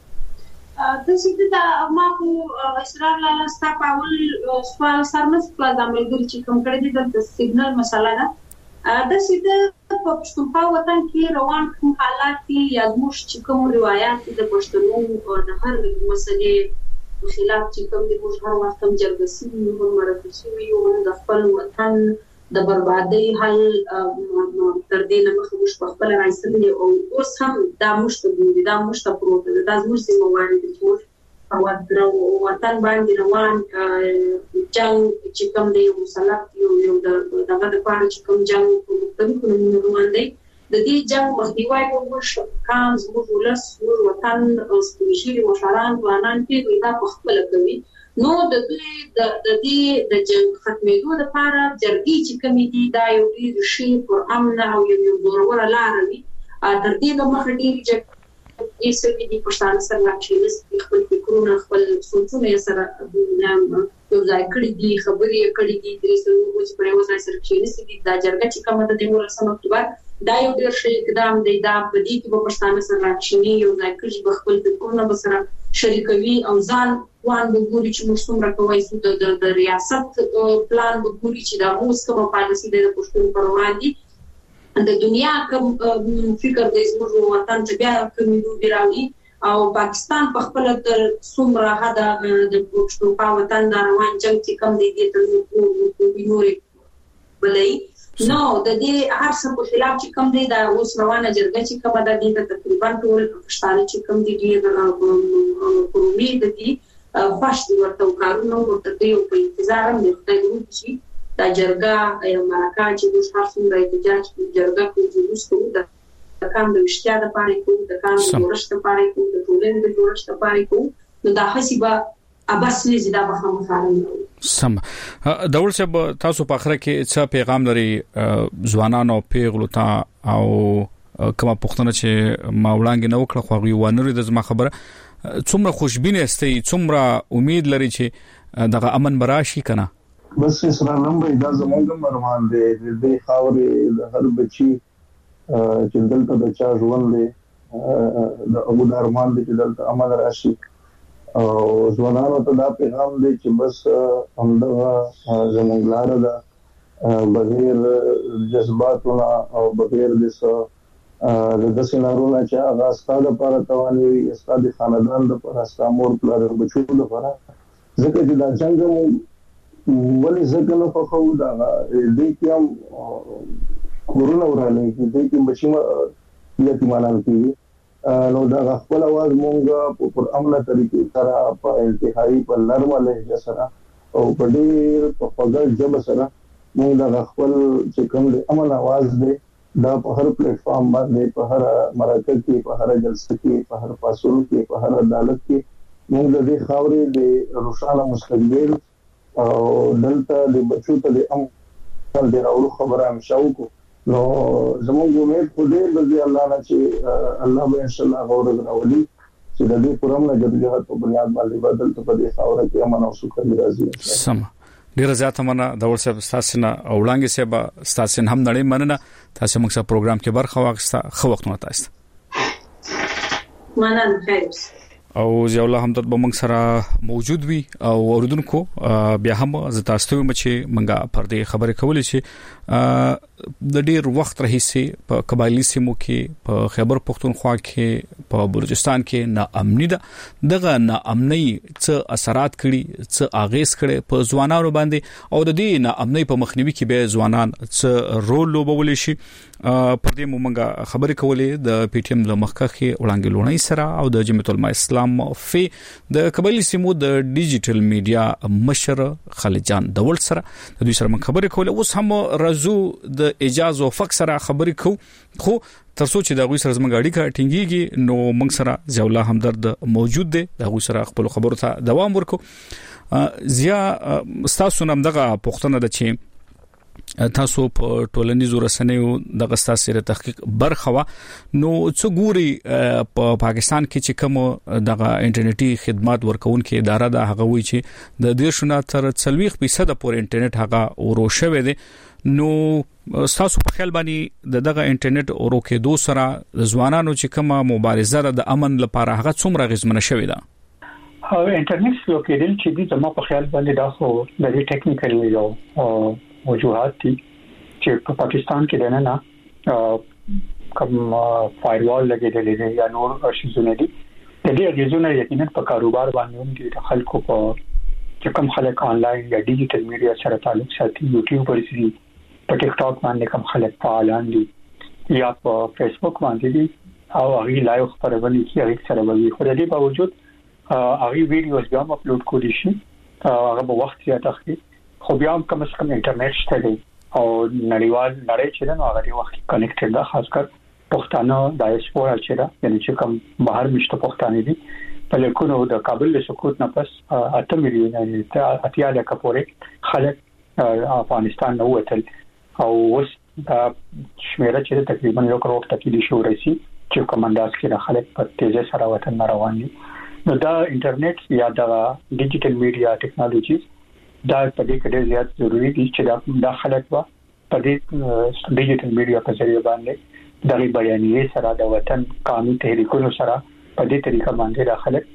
د سیده د ما په اسرار لاله ستا پاول سوال سرمس په د ملګری چې کوم کړی دي د سیګنل مسله ده د سیده په پښتونخوا وطن کې روان کوم حالات دي یا موږ چې کوم روایت د پښتنو د هر مسلې خلاف چې کوم دي موږ هر وخت هم جرګسي موږ مرکزي یو د خپل وطن د بربادي حل تر دې نه مخکې موږ په خپل راځلې او اوس هم دا موږ ته ګوري دا موږ ته پروت ده دا موږ سیمه وایي چې موږ او وطن باندې روان جنگ چې کوم دی مسلط یو یو د دغه د پاره چې کوم جنگ په مختلفو نمونه روان دی د دې جنگ مخنیوي په موږ کام زموږ ولس موږ وطن او سپیشلي مشران ځوانان کې دا په خپل کوي نو د دې د دې د جنگ ختمېدو لپاره جرګې چې کمیټي دا یو ډیر شی پر امن او یو ضروري لار وي تر دې د مخ ډیر چې یې سړي د پښتانه سره راځي خپل فکرونه خپل سوچونه سره یو ځای کړی دي خبرې کړې دي د رسول چې پر یو ځای سره کېنسي دا جرګه چې کومه د دې ورسمه اکتوبر دا یو ډیر شی اقدام دی دا په دې کې په پښتانه سره راځي یو ځای کړي خپل فکرونه به سره شریکوي او ځان وان به ګوري چې موږ څومره کوي د ریاست پلان به ګوري چې دا اوس کومه پالیسي د پښتون پر وړاندې د دنیا کوم فکر د زموږ وطن ته بیا کومې بیراوي او پاکستان په خپل تر څومره هدا د پښتون په وطن د روان جنگ چې کم دی د تر نوري بلې نو د دې هر څه په خلاف چې کم دی دا اوس روانه جرګه چې کومه د دې تقریبا ټول پښتانه چې کم دي ډیر قومي دي خوښ دي ورته کارونه ورته دی او په انتظار هم دي خدای شي دا جرګه یا مرکه چې د شخصي احتجاج جرګه په جلوس کوي د کام د وشتیا د پاره کوي د کام د جوړښت لپاره کوي د ټولنې د جوړښت لپاره کوي نو دا حسابه اباس نه زیاده به هم خارج سم دا ورڅ تاسو په اخره کې څه پیغام لري ځوانانو پیغلو ته او کومه پښتنه چې ما وړاندې نو کړ خو یو ونري د زما خبره څومره خوشبینه استئ څومره امید لري چې دغه امن براشي کنه بس اسلام نمبر دا زموږ مرمان دی د خاورې د هر بچي چې دلته د چا ژوند دی د ابو درمان دی چې دلته امن راشي او ځوانانو ته دا پیغام دی چې بس همدغه زموږ لار ده بغیر جذباتونه او بغیر د د داسې نارونه چې هغه ستاسو لپاره تواني وي ستاسو خاندان لپاره ستاسو مور پلار بچو لپاره ځکه چې دا څنګه ولې ځکه نو په خو دا دې کې هم کورونه ورانه کې دې کې بچي یتیمانان کې نو دا خپل आवाज مونږه په امنه طریقې سره په انتهایی په نرمه لهجه سره او په دې په پګړ جب سره مونږ دا خپل چې کوم د امن आवाज دی دا په هر پلیټ فارم باندې په هر مرکه کې په هر جلسه کې په هر پاسون کې په هر عدالت کې موږ د دې خاورې د روښانه مستقبل او دلته د بچو ته د امن د راوړو خبره هم شاوکو نو زموږ امید خو دې د الله نه چې الله به ان شاء الله غوړ راولي چې د دې پرم نه جديات په بنیاد باندې بدل ته په دې خاورې کې امن او سکون راځي سم ډیر زیاته مننه د ورسره تاسو نه او وړاندې سبا تاسو هم نړۍ مننه تاسو موږ سره پروګرام کې برخه واخیسته خو وختونه تاسو مننه خیر او ضیاء الله حمدرد به موږ سره موجود وي او اوردونکو بیا هم ز تاسو ته مچې منګه پر دې خبرې کولې چې د ډیر وخت راهیسې په قبایلی سیمو کې په خیبر پختونخوا کې په بلوچستان کې ناامني ده دغه ناامني څه اثرات کړي څه اغیز کړي په ځوانانو باندې او د دې ناامني په مخنیوي کې به ځوانان څه رول لوبول شي پر دې موږ خبرې کولې د پی ټی ایم له مخکخه وړاندې لونی سره او د جمعیت العلماء اسلام فی د قبایلی سیمو د ډیجیټل میډیا مشر خالد جان دول سره د دوی سره موږ خبرې کولې اوس هم رازو د اجازه او فک سره خبرې کو خو ترڅو چې د غوي سره زموږ اړیکه ټینګيږي نو موږ سره ضیاء الله حمدرد موجود دی د غوي سره خپل خبرو ته دوام ورکو ضیاء تاسو نن دغه پښتنه د چی تاسو په ټولنیزو رسنیو د غستا سره تحقیق برخوا نو څو ګوري په پاکستان کې چې کوم دغه انټرنیټي خدمات ورکوونکې اداره ده هغه وی چې د دې شونه تر څلويخ فیصد پورې انټرنیټ هغه ورو شوی دی نو تاسو په خیال باندې د دغه انټرنیټ ورو کې دو سره ځوانانو چې کومه مبارزه د امن لپاره هغه څومره غزمنه شوی ده او انټرنیټ یو کېدل چې د زمو په خیال باندې دا خو د ټیکنیکل یو وجوهات دي چې په پاکستان کې دنه نه کوم فایروال لګیدلې دي یا نور شیزونه دي د دې غوښنه یقینا په کاروبار باندې هم دي خلکو په چې کوم خلک آنلاین یا ډیجیټل میډیا سره تعلق ساتي یوټیوبرز دي په ټیک ټاک باندې کوم خلک فعالان دي یا په فیسبوک باندې دي او هغه لایو خبرونه کوي هغه سره وایي خو د دې باوجود هغه ویډیوز هم اپلوډ کولی شي هغه په وخت یا تختی خو بیا هم کوم څه کوم انټرنیټ شته دی او نړیوال نړۍ چې نو هغه وخت کنیکټډ ده خاص کر پښتانه ډایسپورا چې دا یعنی چې کوم بهر مشته پښتانه دي په لکونو د کابل له سقوط نه پس اته میلیون یعنی اتیا لک پورې خلک افغانستان نه وتل او اوس دا شمیره چې تقریبا یو کروڑ ته کې شو رسي چې کومنداس کې خلک په تیزه سره وطن روان دي نو دا انټرنیټ یا دا ډیجیټل میډیا ټیکنالوژي دا په دې کې ډېر زیات ضروری دي چې دا داخلت وا په دې ډیجیټل میډیا په ذریعہ باندې د بیانیه سره د وطن قانوني تحریکونو سره په دې طریقه باندې داخلت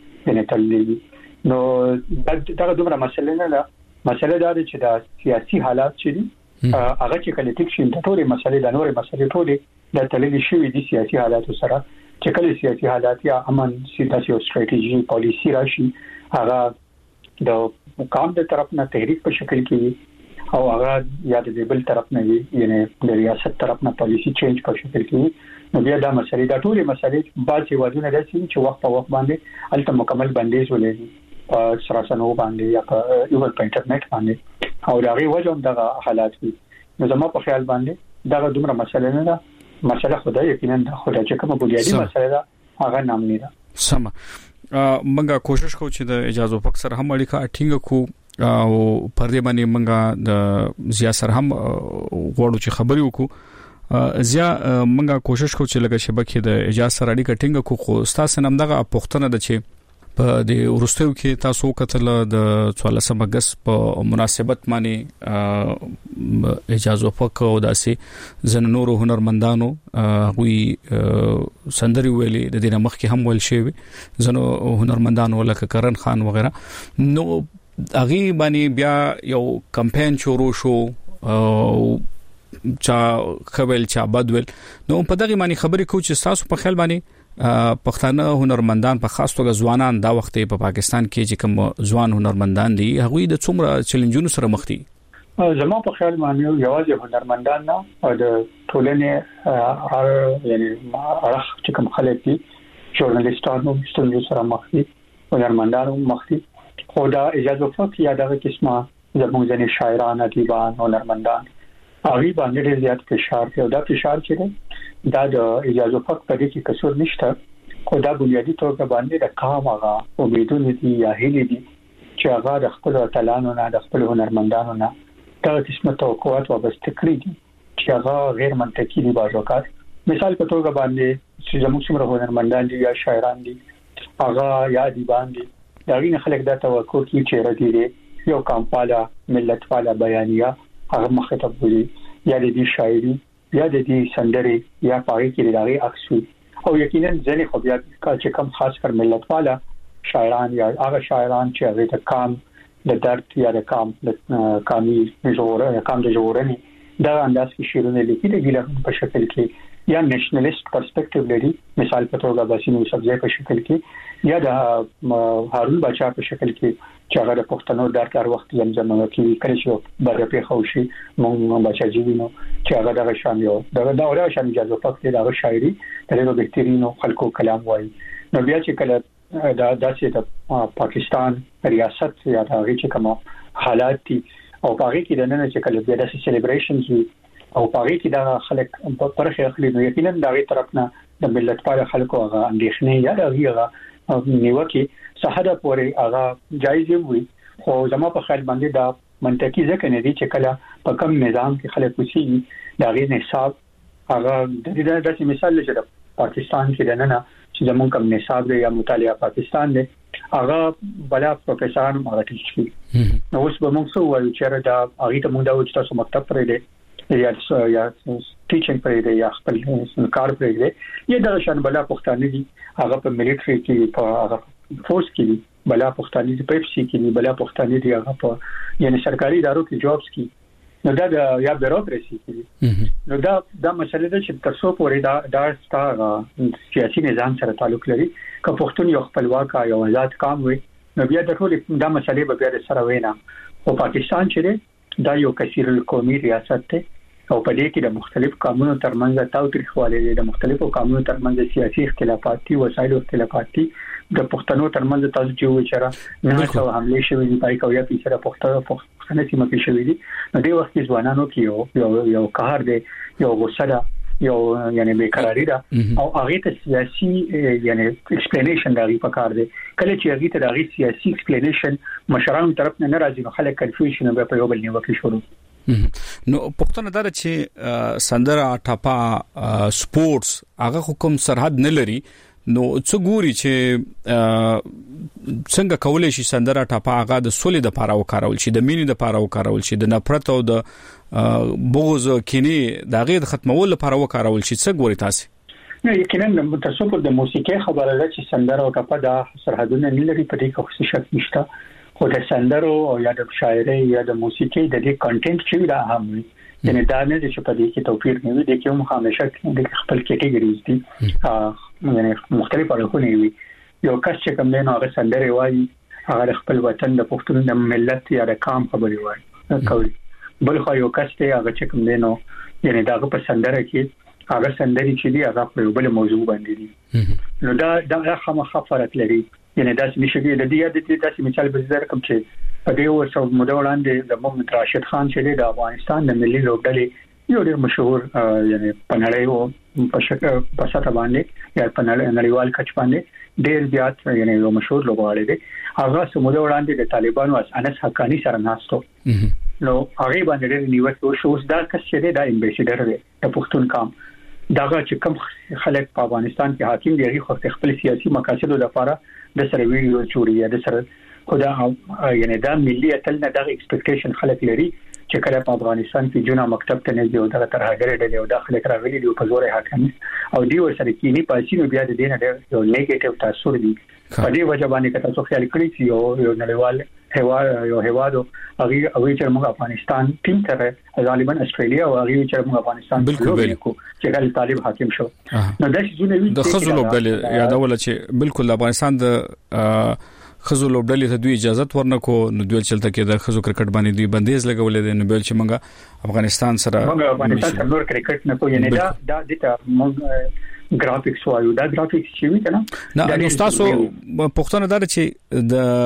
ینټلې نو دا دومره مسله نه ده مسله دا ده چې دا سیاسي حالات چې دي هغه چې کله ټیک شي د ټولې مسلې د نورې مسلې ټولې د تللی شوې دي سیاسي حالات سره چې کله سیاسي حالات یا امن سیاسي او ستراتیژي پالیسی راشي هغه د مقام د طرف نه تحریک په شکل کې او هغه یا د بل طرف نه یعنی د ریاست طرف نه پالیسی چینج په شکل کې نو بیا دا مسلې د ټولې مسلې بعض وادونه داسې چې وخت په وخت باندې الته مکمل بندیز ولې په سراسنو باندې یا په یو په انټرنیټ باندې او دا غي وجه هم دغه حالات دي نو زما په خیال باندې دا دومره مسله نه ده مسله خدای یقینا د خدای چې کومه بنیادی مسله ده هغه نام نه ده سم منګه کوشش کوو چې د اجازه پک سره هم اړیکه ټینګ کو او پر دې باندې منګه د زیا سره هم غوړو چې خبري وکړو زیا منګه کوشش کوو چې لګه شبکه د اجازه سره اړیکه ټینګ کو خو تاسو نن دغه پښتنه د چې په د ورستیو کې تاسو کتل د څوارلسم اگست په مناسبت باندې اجازه پک او داسې زن نورو هنرمندانو غوي سندري ویلي د دینه مخ کې هم ول شي زنو هنرمندانو لکه کرن خان وغیرہ نو اغي باندې بیا یو کمپاین شروع شو او چا خبل چا بدول نو په دغه معنی خبرې کو چې تاسو په خیال باندې پښتانه هنرمندان په خاص توګه ځوانان دا وخت په پاکستان کې چې کوم ځوان هنرمندان دي هغه د څومره چیلنجونو سره مخ دي زما په خیال باندې یوازې هنرمندان نه او د ټولنې هر یعنی هغه چې کوم خلک دي ژورنالیستانو ستونزو سره مخ دي هنرمندانو مخ دي خو دا اجازه فقط یا دغه قسمه زموږ ځنې شاعران ادیبان هنرمندان هغه باندې ډېر زیات فشار دی او دا فشار چې دا د اجازه فقط په دې کې قصور نشته خو دا بنیادی توګه باندې د کام هغه امیدونه دي یا هیلې دي چې هغه د خپل ټلانو نه د خپل هنرمندانو نه دا قسمه توقعات وابسته کړی دي چې هغه غیر منطقي دي بعض اوقات مثال په توګه باندې چې زموږ څومره هنرمندان دي یا شاعران دي هغه یا ادیبان دي دا غوښنه خلک دا توقع کوي چې راځي یو کامپالا ملت والا بیانیه هغه مخاطب وي یا د دې شاعري یا د دې سندري یا پاره کې لري عکس او یقینا ځنې خو بیا چې کم خاص کر ملت والا شاعران یا هغه شاعران چې هغه د کام د درد یا د کام د کامي جوړه یا کام د جوړنې دا انداز کې شیرونه لیکي د ګیلان په شکل کې یا نېشنلیست پرسپیکټیو لري مثال په توګه باسینو سبزی په شکل کې یا د هارون بچا په شکل کې چې هغه د پښتنو د کار وخت زمزمه کوي کله چې بره په خوشي مونږ بچا جوینو چې هغه د شان یو د دا شان اجازه پکې د شاعري د بهترینو خلکو کلام وایي نو بیا چې کله دا داسې د پاکستان ریاست یا د هغه چې کوم حالات دي او هغه کې د نن چې کله بیا د سلیبریشنز او هغه کې دا خلک په پرخه اخلي نو یقینا دا غي طرف نه د ملت پاره خلکو هغه اندېښنې یا دا هغه نیوکه صحه پورې هغه جایز وي خو زموږ په خیال باندې دا منطقي ځکه نه دي چې کله په کوم نظام کې خلک وسی دا غي نصاب هغه د دې داسې مثال لږه د پاکستان کې د نن چې زموږ کوم نصاب دی یا مطالعه پاکستان دی هغه بلا پروفیسوران مارکیټ شي نو اوس به موږ څه وایو چې دا هغه ته موږ دا چې تاسو مکتب پرې دی یا یا ټیچینګ پرې دی یا خپل کار پرې دی یا د شان بلا پښتانه دي هغه په ملټری کې په هغه فورس کې بلا پښتانه دي په اف سي کې بلا پښتانه دي هغه په یعنی سرکاري ادارو کې جابس کې نو دا یا بیروکراسي کې نو دا دا مسله ده چې تاسو پورې دا دا ستاره سیاسي نظام سره تعلق لري که پښتون یو خپلواک یا آزاد قوم وي نو بیا د ټول دا مسله به بیا سره وینا او پاکستان چې دا یو کثیر القومي ریاست ده او په دې کې د مختلف قانونو ترمنځ تاوتریخوالی دي د مختلفو قانونو ترمنځ سیاسي اختلافات دي وسایل اختلافات دي د پښتنو ترمنځ تاسو چې وایي چې نه څو حمله شوې دي پای کوي په سره پښتنو پښتنه سیمه کې شوې دي نو د وخت ځوانانو کې یو یو قهر دی یو غوسه یو یعنی بیقراری ده او هغه ته سیاسي یعنی ایکسپلینیشن دا په کار دی کله چې هغه ته د سیاسي ایکسپلینیشن مشرانو طرف نه راځي نو خلک کنفیوژن به په یو بل نیوکه شروع نو پښتنه دا چې سندره ټاپا سپورتس هغه حکم سرحد نه لري نو څو ګوري چې څنګه کولای شي سندره ټاپا هغه د سولې د پاره وکارول شي د مینې د پاره وکارول شي د نفرت او د بغض کینې د غیر ختمول لپاره وکارول شي څه ګوري تاسو نه یقینا تاسو په د موسیقي خبره ده چې سندره او ټاپا د سرحدونه نه لري په دې کې خصوصي شک نشته خو د سندرو او یا د شاعري یا د موسیقي د دې کنټینټ چې دا هم وي یعنی دا نه چې په دې کې توپیر نه وي د کوم همیشه د خپل کیټګریز دي یعنی مختلف اړخونه وي یو کس چې کوم نه هغه سندره وایي هغه خپل وطن د پښتون د ملت یا د قوم خبري وایي کوي بل خو یو کس ته هغه چې کوم نه یعنی دا په سندره کې هغه سندري چې دی هغه په بل موضوع باندې دي نو دا دا خامخا فرق لري یعنی دا چې نشي د دې د دې تاسو مثال به زر کوم چې په دې ورسو موده وړاندې د محمد راشد خان چې د افغانستان د ملي لوبډلې یو ډېر مشهور یعنی پنړی او په شکل په ساته باندې یا پنړی نړیوال کچ باندې ډېر زیات یعنی یو مشهور لوبغاړی دی هغه سموده وړاندې د طالبانو انس حقانی سره ناستو نو هغه باندې ډېر نیوکه شو دا کس چې د امبیسډر دی د پښتون قوم داغه چې کوم خلک په افغانستان کې حاکم دي هغه خپل سیاسي مقاصدو لپاره د سره ویډیو جوړي د سره خدا یعنی دا ملي اتل نه دغه ایکسپیکټیشن خلک لري چې کله په افغانستان کې جنا مکتب ته نه دی او دغه تر هغه ډېر دی او داخله راغلي دی په زور حاکم او دی ورسره کینی پاسینو بیا د دینه یو نیگیټیو تاثیر دی په دې وجه باندې که تاسو خیال کړئ چې یو یو نړیوال هوا یو هوادو هغه هغه چې موږ افغانستان ټیم سره غالبا استرالیا او هغه چې موږ افغانستان بالکل کو چې ګل طالب حاکم شو نو د شي د خزو لوبډل یادول چې بالکل افغانستان د خزو لوبډل ته دوی اجازه ورنکو نو دوی چلته کې د خزو کرکټ باندې دوی بندیز لګولې دي نو بل چې موږ افغانستان سره موږ افغانستان سره نور کرکټ نه کوو یعنی دا دا د موږ ګرافیکس وایو دا ګرافیکس چې وي کنه نه نو تاسو پښتون دار چې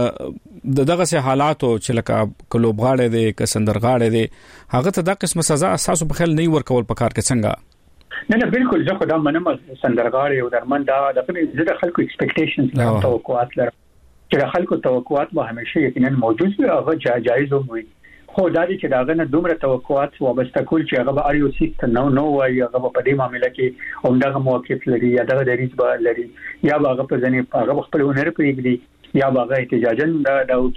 د دغه سه حالاتو چې لکه کلوبغاړې دي ک سندرغاړې دي هغه ته د قسمه سزا اساس په خل نه ورکول پکار کې څنګه نه نه بالکل زه خدای منم سندرغاړې او درمن دا د خلکو ایکسپیکټیشنز او توقعات لري چې خلکو توقعات به همیشه یقینا موجود وي او جایز وي خو دا چې داغه نه دومره توقعات وابسته کول چې هغه به اړیو سیستم نو نو وایي هغه په دې معاملې کې همدغه موقف لري یا دغه دریځ به لري یا هغه په ځنې هغه خپل ونر پرېږدي یا هغه احتجاجن دا داو کی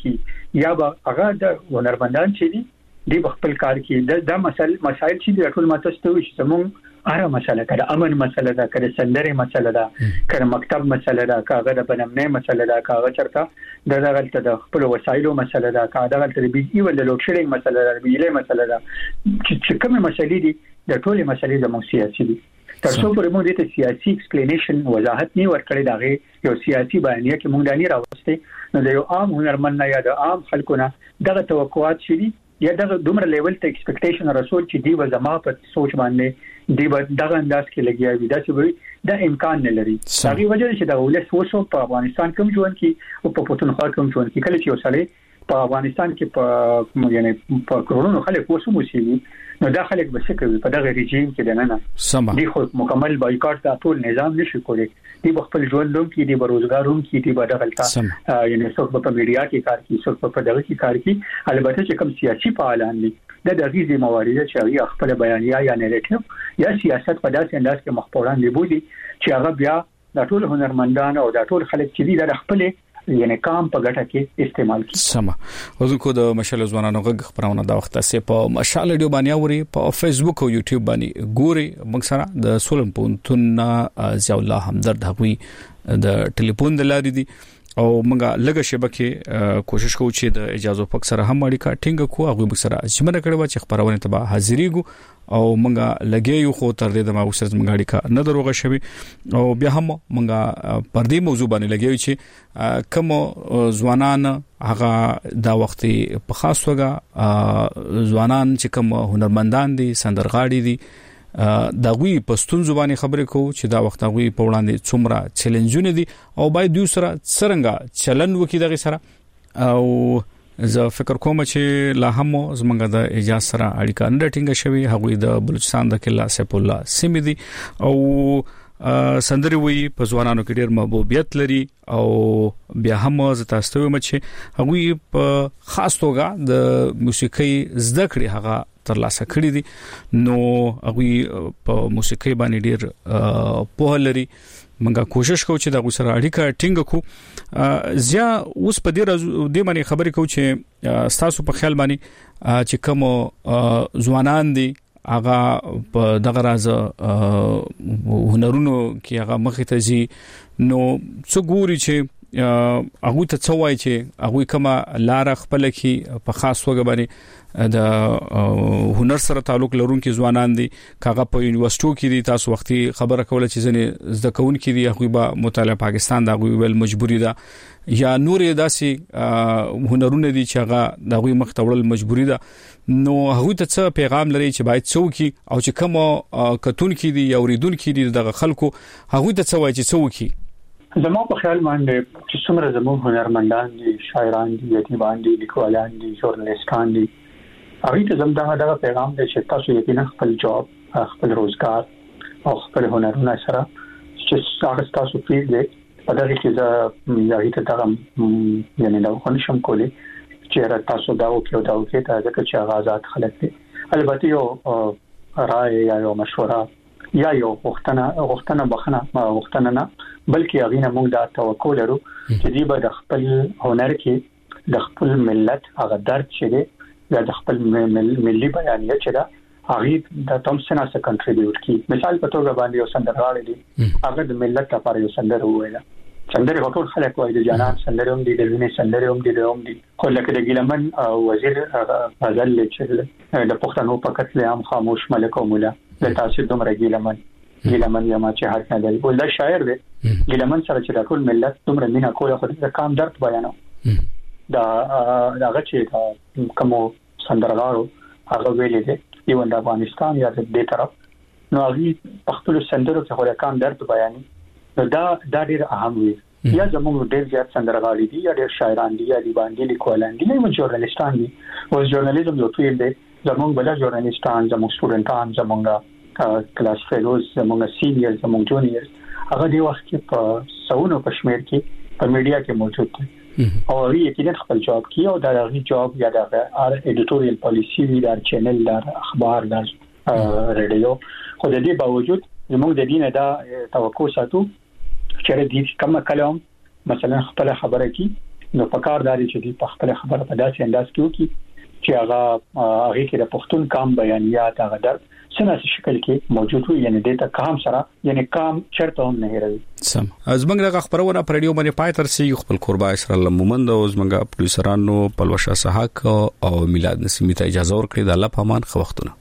یا به هغه د هنرمندان چې دي د خپل کار کې د مسایل مسایل چې د ټول متستوي چې زموږ هر مسله کړه امن مسله دا کړه سندره مسله دا کړه مکتب مسله دا کاغه د بنمنه مسله دا کاغه چرته د دغلت د خپل وسایلو مسله دا کاغه دغلت د بي ول د لوډ شیډینګ مسله دا بيله مسله دا چې کومه مسلې دي د ټولې مسلې د مو سیاسي دي تر څو پر موږ د سیاسي ایکسپلینیشن وضاحت نه ورکړي دا یو سیاسي بیانیه کې موږ دانی راوستي نو د یو عام هنرمند یا د عام خلکو نه دغه توقعات شي یا دغه دومره لیول ته ایکسپیکټیشن رسول چې دی و زما په سوچ باندې دی دغه انداز کې لګیا وي دا چې دا امکان نه لري دا وجه چې دا ولې سوچو په افغانستان کوم ژوند کې او په پښتونخوا کوم ژوند کې کله چې وساله په افغانستان کې په یعنی په کورونو خلک وسو موسیقي نو دا خلک به څه کوي په دغه رژیم کې د نه نه دی خو مکمل بایکاټ دا ټول نظام نشي کولی دی خپل ژوند لوم کې دی بروزګاروم کې دی بدلتا یعنی څوک په میډیا کې کار کوي څوک په دغه کې کار کوي البته چې کوم سیاسي فعالان دي د دغه ذمہ واری ده چې هغه خپل بیانیه یا نریټیو یا سیاست په داسې انداز کې مخبران دی بودي چې هغه بیا د ټول هنرمندان او د ټول خلک چې دی د خپل یعنی کام په ګټه کې استعمال کی سم وزکو د مشال ځوانانو غږ خبرونه دا وخت سه په مشال ویډیو باندې اوري په فیسبوک او یوټیوب باندې ګوري موږ سره د سولم پونتون ضیاء الله همدرد هغوی د ټلیفون د لارې دي او موږ لږه شبکه کوشش کوو چې د اجازه پک سره هم اړیکه ټینګ کوو هغه به سره چې موږ کړو چې خبرونه ته حاضرېګو او موږ لګیو خو تر دې د ما سره موږ اړیکه نه دروغه شوی او بیا هم موږ پر دې موضوع باندې لګیو چې کوم ځوانان هغه دا وخت په خاص توګه ځوانان چې کوم هنرمندان دي سندرغاړي دي دا غوي پښتون زبانی خبرې کوو چې دا وخت غوي په وړاندې څومره چیلنجونه دي او باید دوی سره څنګه چلن وکړي دغه سره او زه فکر کوم چې لا هم زمونږ د اجازه سره اړیکه نه ټینګه شوی هغوی د بلوچستان د کلا سیف الله سیمې دي او سندري وي په ځوانانو کې ډېر محبوبیت لري او بیا هم زه تاسو ته وایم چې هغوی په خاص توګه د موسیقي زده کړې هغه ترلاسه کړی دي نو هغه په موسیقي باندې ډیر په لري منګه کوشش کوو چې دا سره اړیکه ټینګ کو زیا اوس په دې د باندې خبرې کوو چې تاسو په خیال باندې چې کوم ځوانان دي هغه په دغه راز هنرونو کې هغه مخې ته زی نو څو ګوري چې هغه ته څه وایي چې هغه کما لار خپل کې په خاص توګه باندې د هنر سره تعلق لرونکي ځوانان دي کاغه په یونیورسيټو کې دي تاسو وختي خبره کوله چې ځنه زده کوونکي دي هغه به مطالعه پاکستان دا ویل مجبوری ده یا نورې داسي هنرونه دي چې هغه د غوي مخ تورل مجبوری ده نو هغه ته څه پیغام لري چې باید څوکي او چې کوم کتون کې دي یا اوریدون کې دي دغه خلکو هغه ته څه وایي چې څوکي زمو په خیال باندې چې څومره زمو هنرمندان دي شاعران دي ادیبان دي لیکوالان دي ژورنالیستان دي هغه ته زموږ دغه پیغام دی چې تاسو یقینا خپل جاب خپل روزګار او خپل هنرونه سره چې هغه تاسو پیل دي په دغه کې دا یوه ته دا یعنی دا خنشم کولی چې تاسو دا وکړو دا وکړو دا ځکه چې هغه آزاد خلک دي البته یو رائے یا یو مشوره یا یو وختنه وختنه بخنه وختنه نه بلکې هغه نه موږ دا توقع لرو چې دی به د خپل هنر کې د خپل ملت هغه درد چې د خپل ملي بیانیه چې دا هغه د تمسنا سره کنټریبیوټ کی مثال په توګه باندې یو سندرغاړی دی هغه د ملت لپاره یو سندر وویل سندره ټول خلک وایي د جانان سندره هم دي د وینې سندره هم دي د هم دي خو لکه د ګیلمن وزیر غزل چې د پښتنو په کتل عام خاموش ملک او مولا د تاسو دومره ګیلمن ګیلمن یا ما چې حق نه دی ولدا شاعر دی ګیلمن سره چې ټول ملت دومره مینا کوله خو د کام درد بیانو دا هغه چې کوم سندرغاړو هغه ویلي دی یو د افغانستان یا د دې طرف نو هغه په خپل سندرو کې خو کام درد بیاني نو دا دا ډېر اهم وي یا زموږ ډېر زیات سندرغاړي دي یا ډېر شاعران دي یا دیوان دي لیکوالان دي نه ژورنالیستان دي او ژورنالیزم یو ټول دی زموږ بل ژورنالیستان زموږ سټوډنټان زموږ کلاس فیلوز زموږ سینیئر زموږ جونیئر هغه دی وخت کې په سونو کشمیر کې په میډیا کې موجود دي او هغه یقینا خپل جواب کوي او دا هغه جواب یا دا ایډیټوریال پالیسی وی دا چینل دا اخبار دا رادیو خو د دې باوجود زموږ د دینه دا توقع ساتو چې د دې کوم کلام مثلا خپل خبره کی نو په کار داري چې په خپل خبره په داسې انداز کې وکړي چې هغه هغه کې د پښتون کام بیانیات هغه در سناسي شکل کې موجود وي یعنی د کام سره یعنی کام چرته هم نه هېروي. سم زمنګ د خبرونه پر ریډیو باندې پای تر سي خپل قربا اسرائیل مومند او زمنګ پروډوسرانو پلوشا سحق او میلاد نسیمی ته اجازه ورکړي د الله پامان خو وختونه.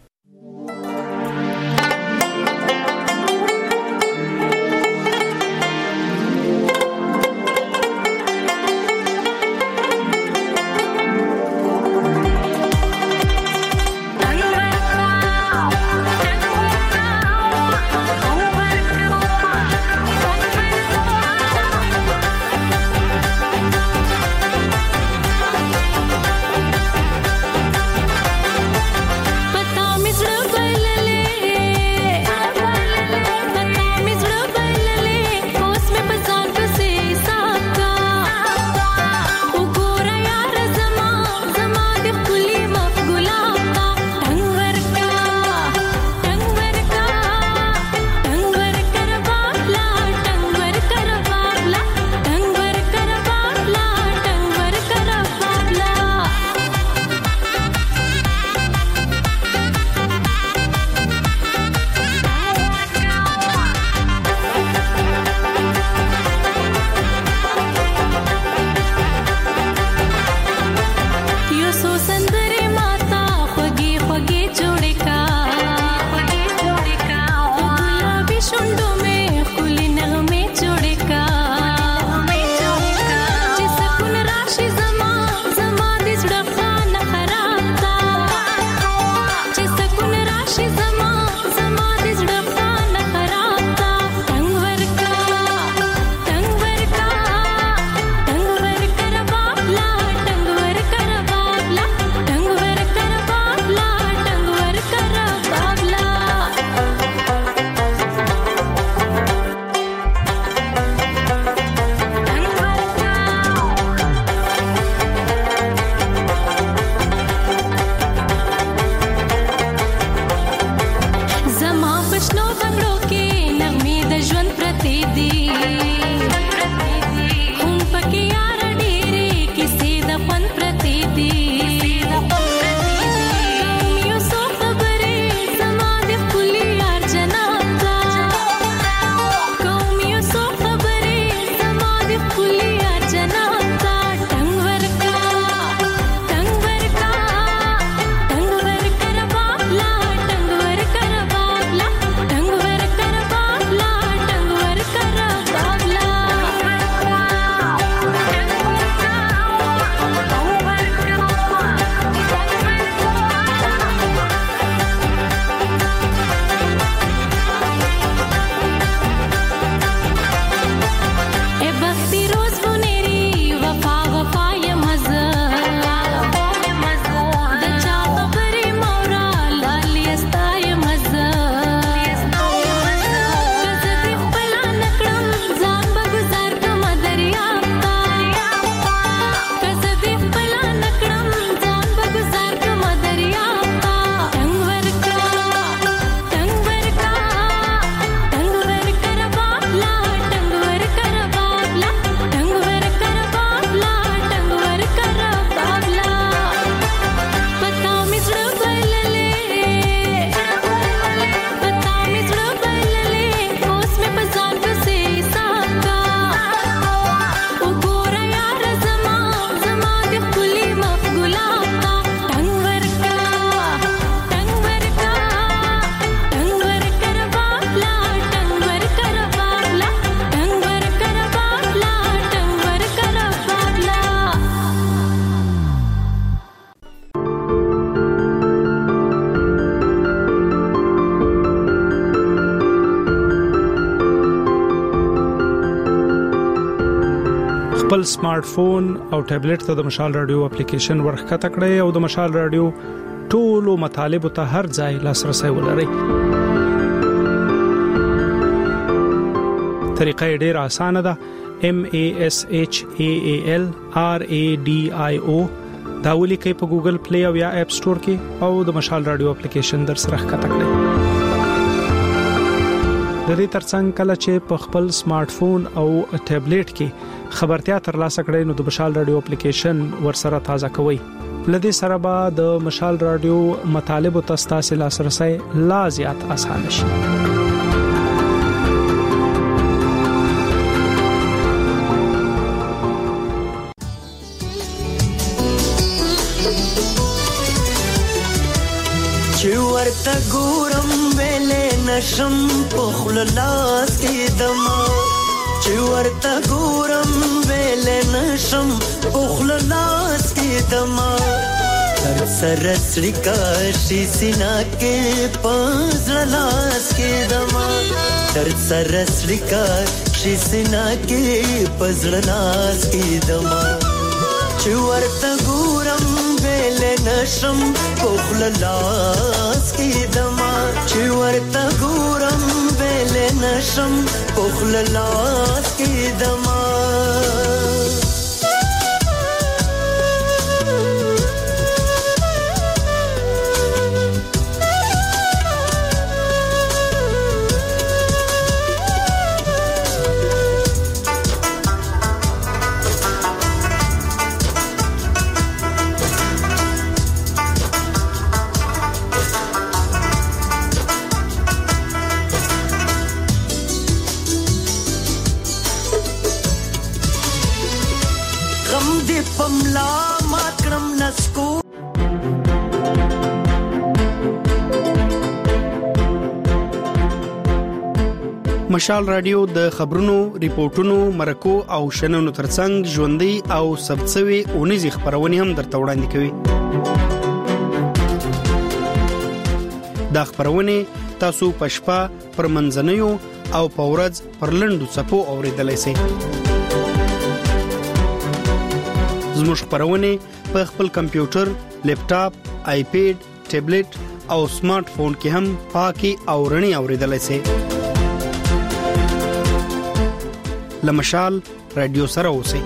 خپل سمارټ فون او ټابلیټ ته د مشال رادیو اپلیکیشن ورخکته کړئ او د مشال رادیو ټولو مطالب ته هر ځای لاسرسي ولرئ. طریقه ډیره اسانه ده. M A S H A A L R A D I O دا ولیکئ په ګوګل پلی او یا اپ سٹور کې او د مشال رادیو اپلیکیشن در سره ښکته کړئ. د دې ترڅنګ کله چې په خپل سمارټ فون او ټابلیټ کې خبرتیا ترلاسه کړئ نو د مشال رادیو اپلیکیشن ورسره تازه کوئ. لدې سره به د مشال رادیو مطالب او تاسو لاسرسي لا زیات آسان شي. ورته ګورم ویلې نشم پخل لاس کې دما چې ورته ګورم ویلې نشم پخل لاس کې دما سر سر سړیکا شي سینا کې پزړ لاس کې دما سر سر سړیکا شي سینا کې پزړ لاس کې دما چې ورته ګورم ویلې نشم پخل لاس کې دما چې ورته ګورم ویلې نشم پخل لاس کې دما مشال رادیو د خبرونو، ریپورتونو، مرکو او شننو ترڅنګ ژوندۍ او سبڅوي اونیزي خبرونه هم درته وړاندې کوي. دا خبرونه تاسو پښپا پر منځنیو او پورز پر لندو صفو اوریدلای شئ. زموږ خبرونه په خپل کمپیوټر، لیپټاپ، آیپیډ، ټابلیټ او سمارټ فون کې هم پاکي او رڼي اوریدلای شئ. لمشال رادیو سره اوسئ.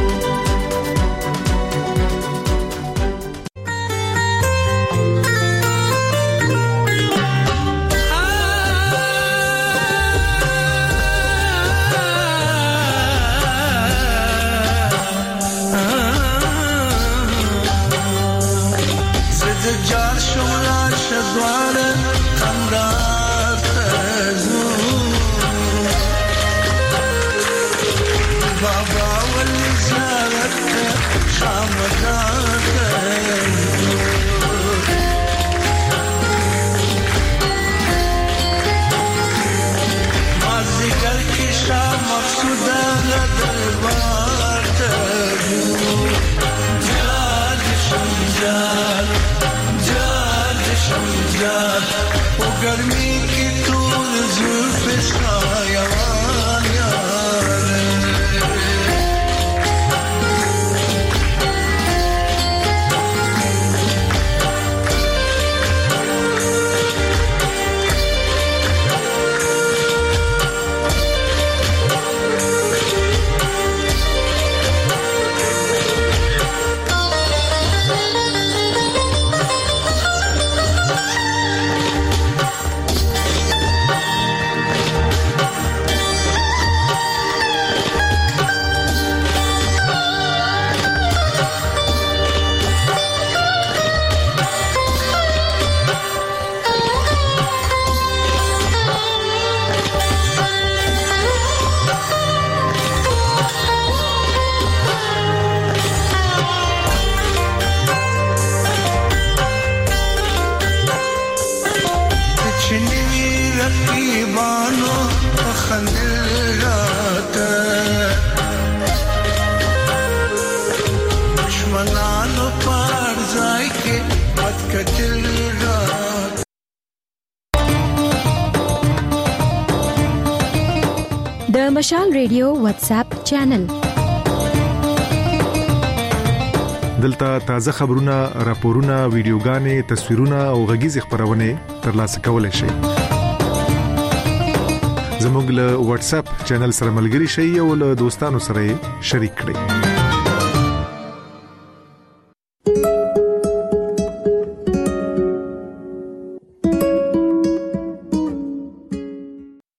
د مشال ریډیو واتس اپ چینل دلته تازه خبرونه، راپورونه، ویډیوګانې، تصویرونه او غږیز خبرونه ترلاسه کولای شئ. زموږ له واتس اپ چینل سره ملګري شئ او له دوستانو سره شریک کړئ.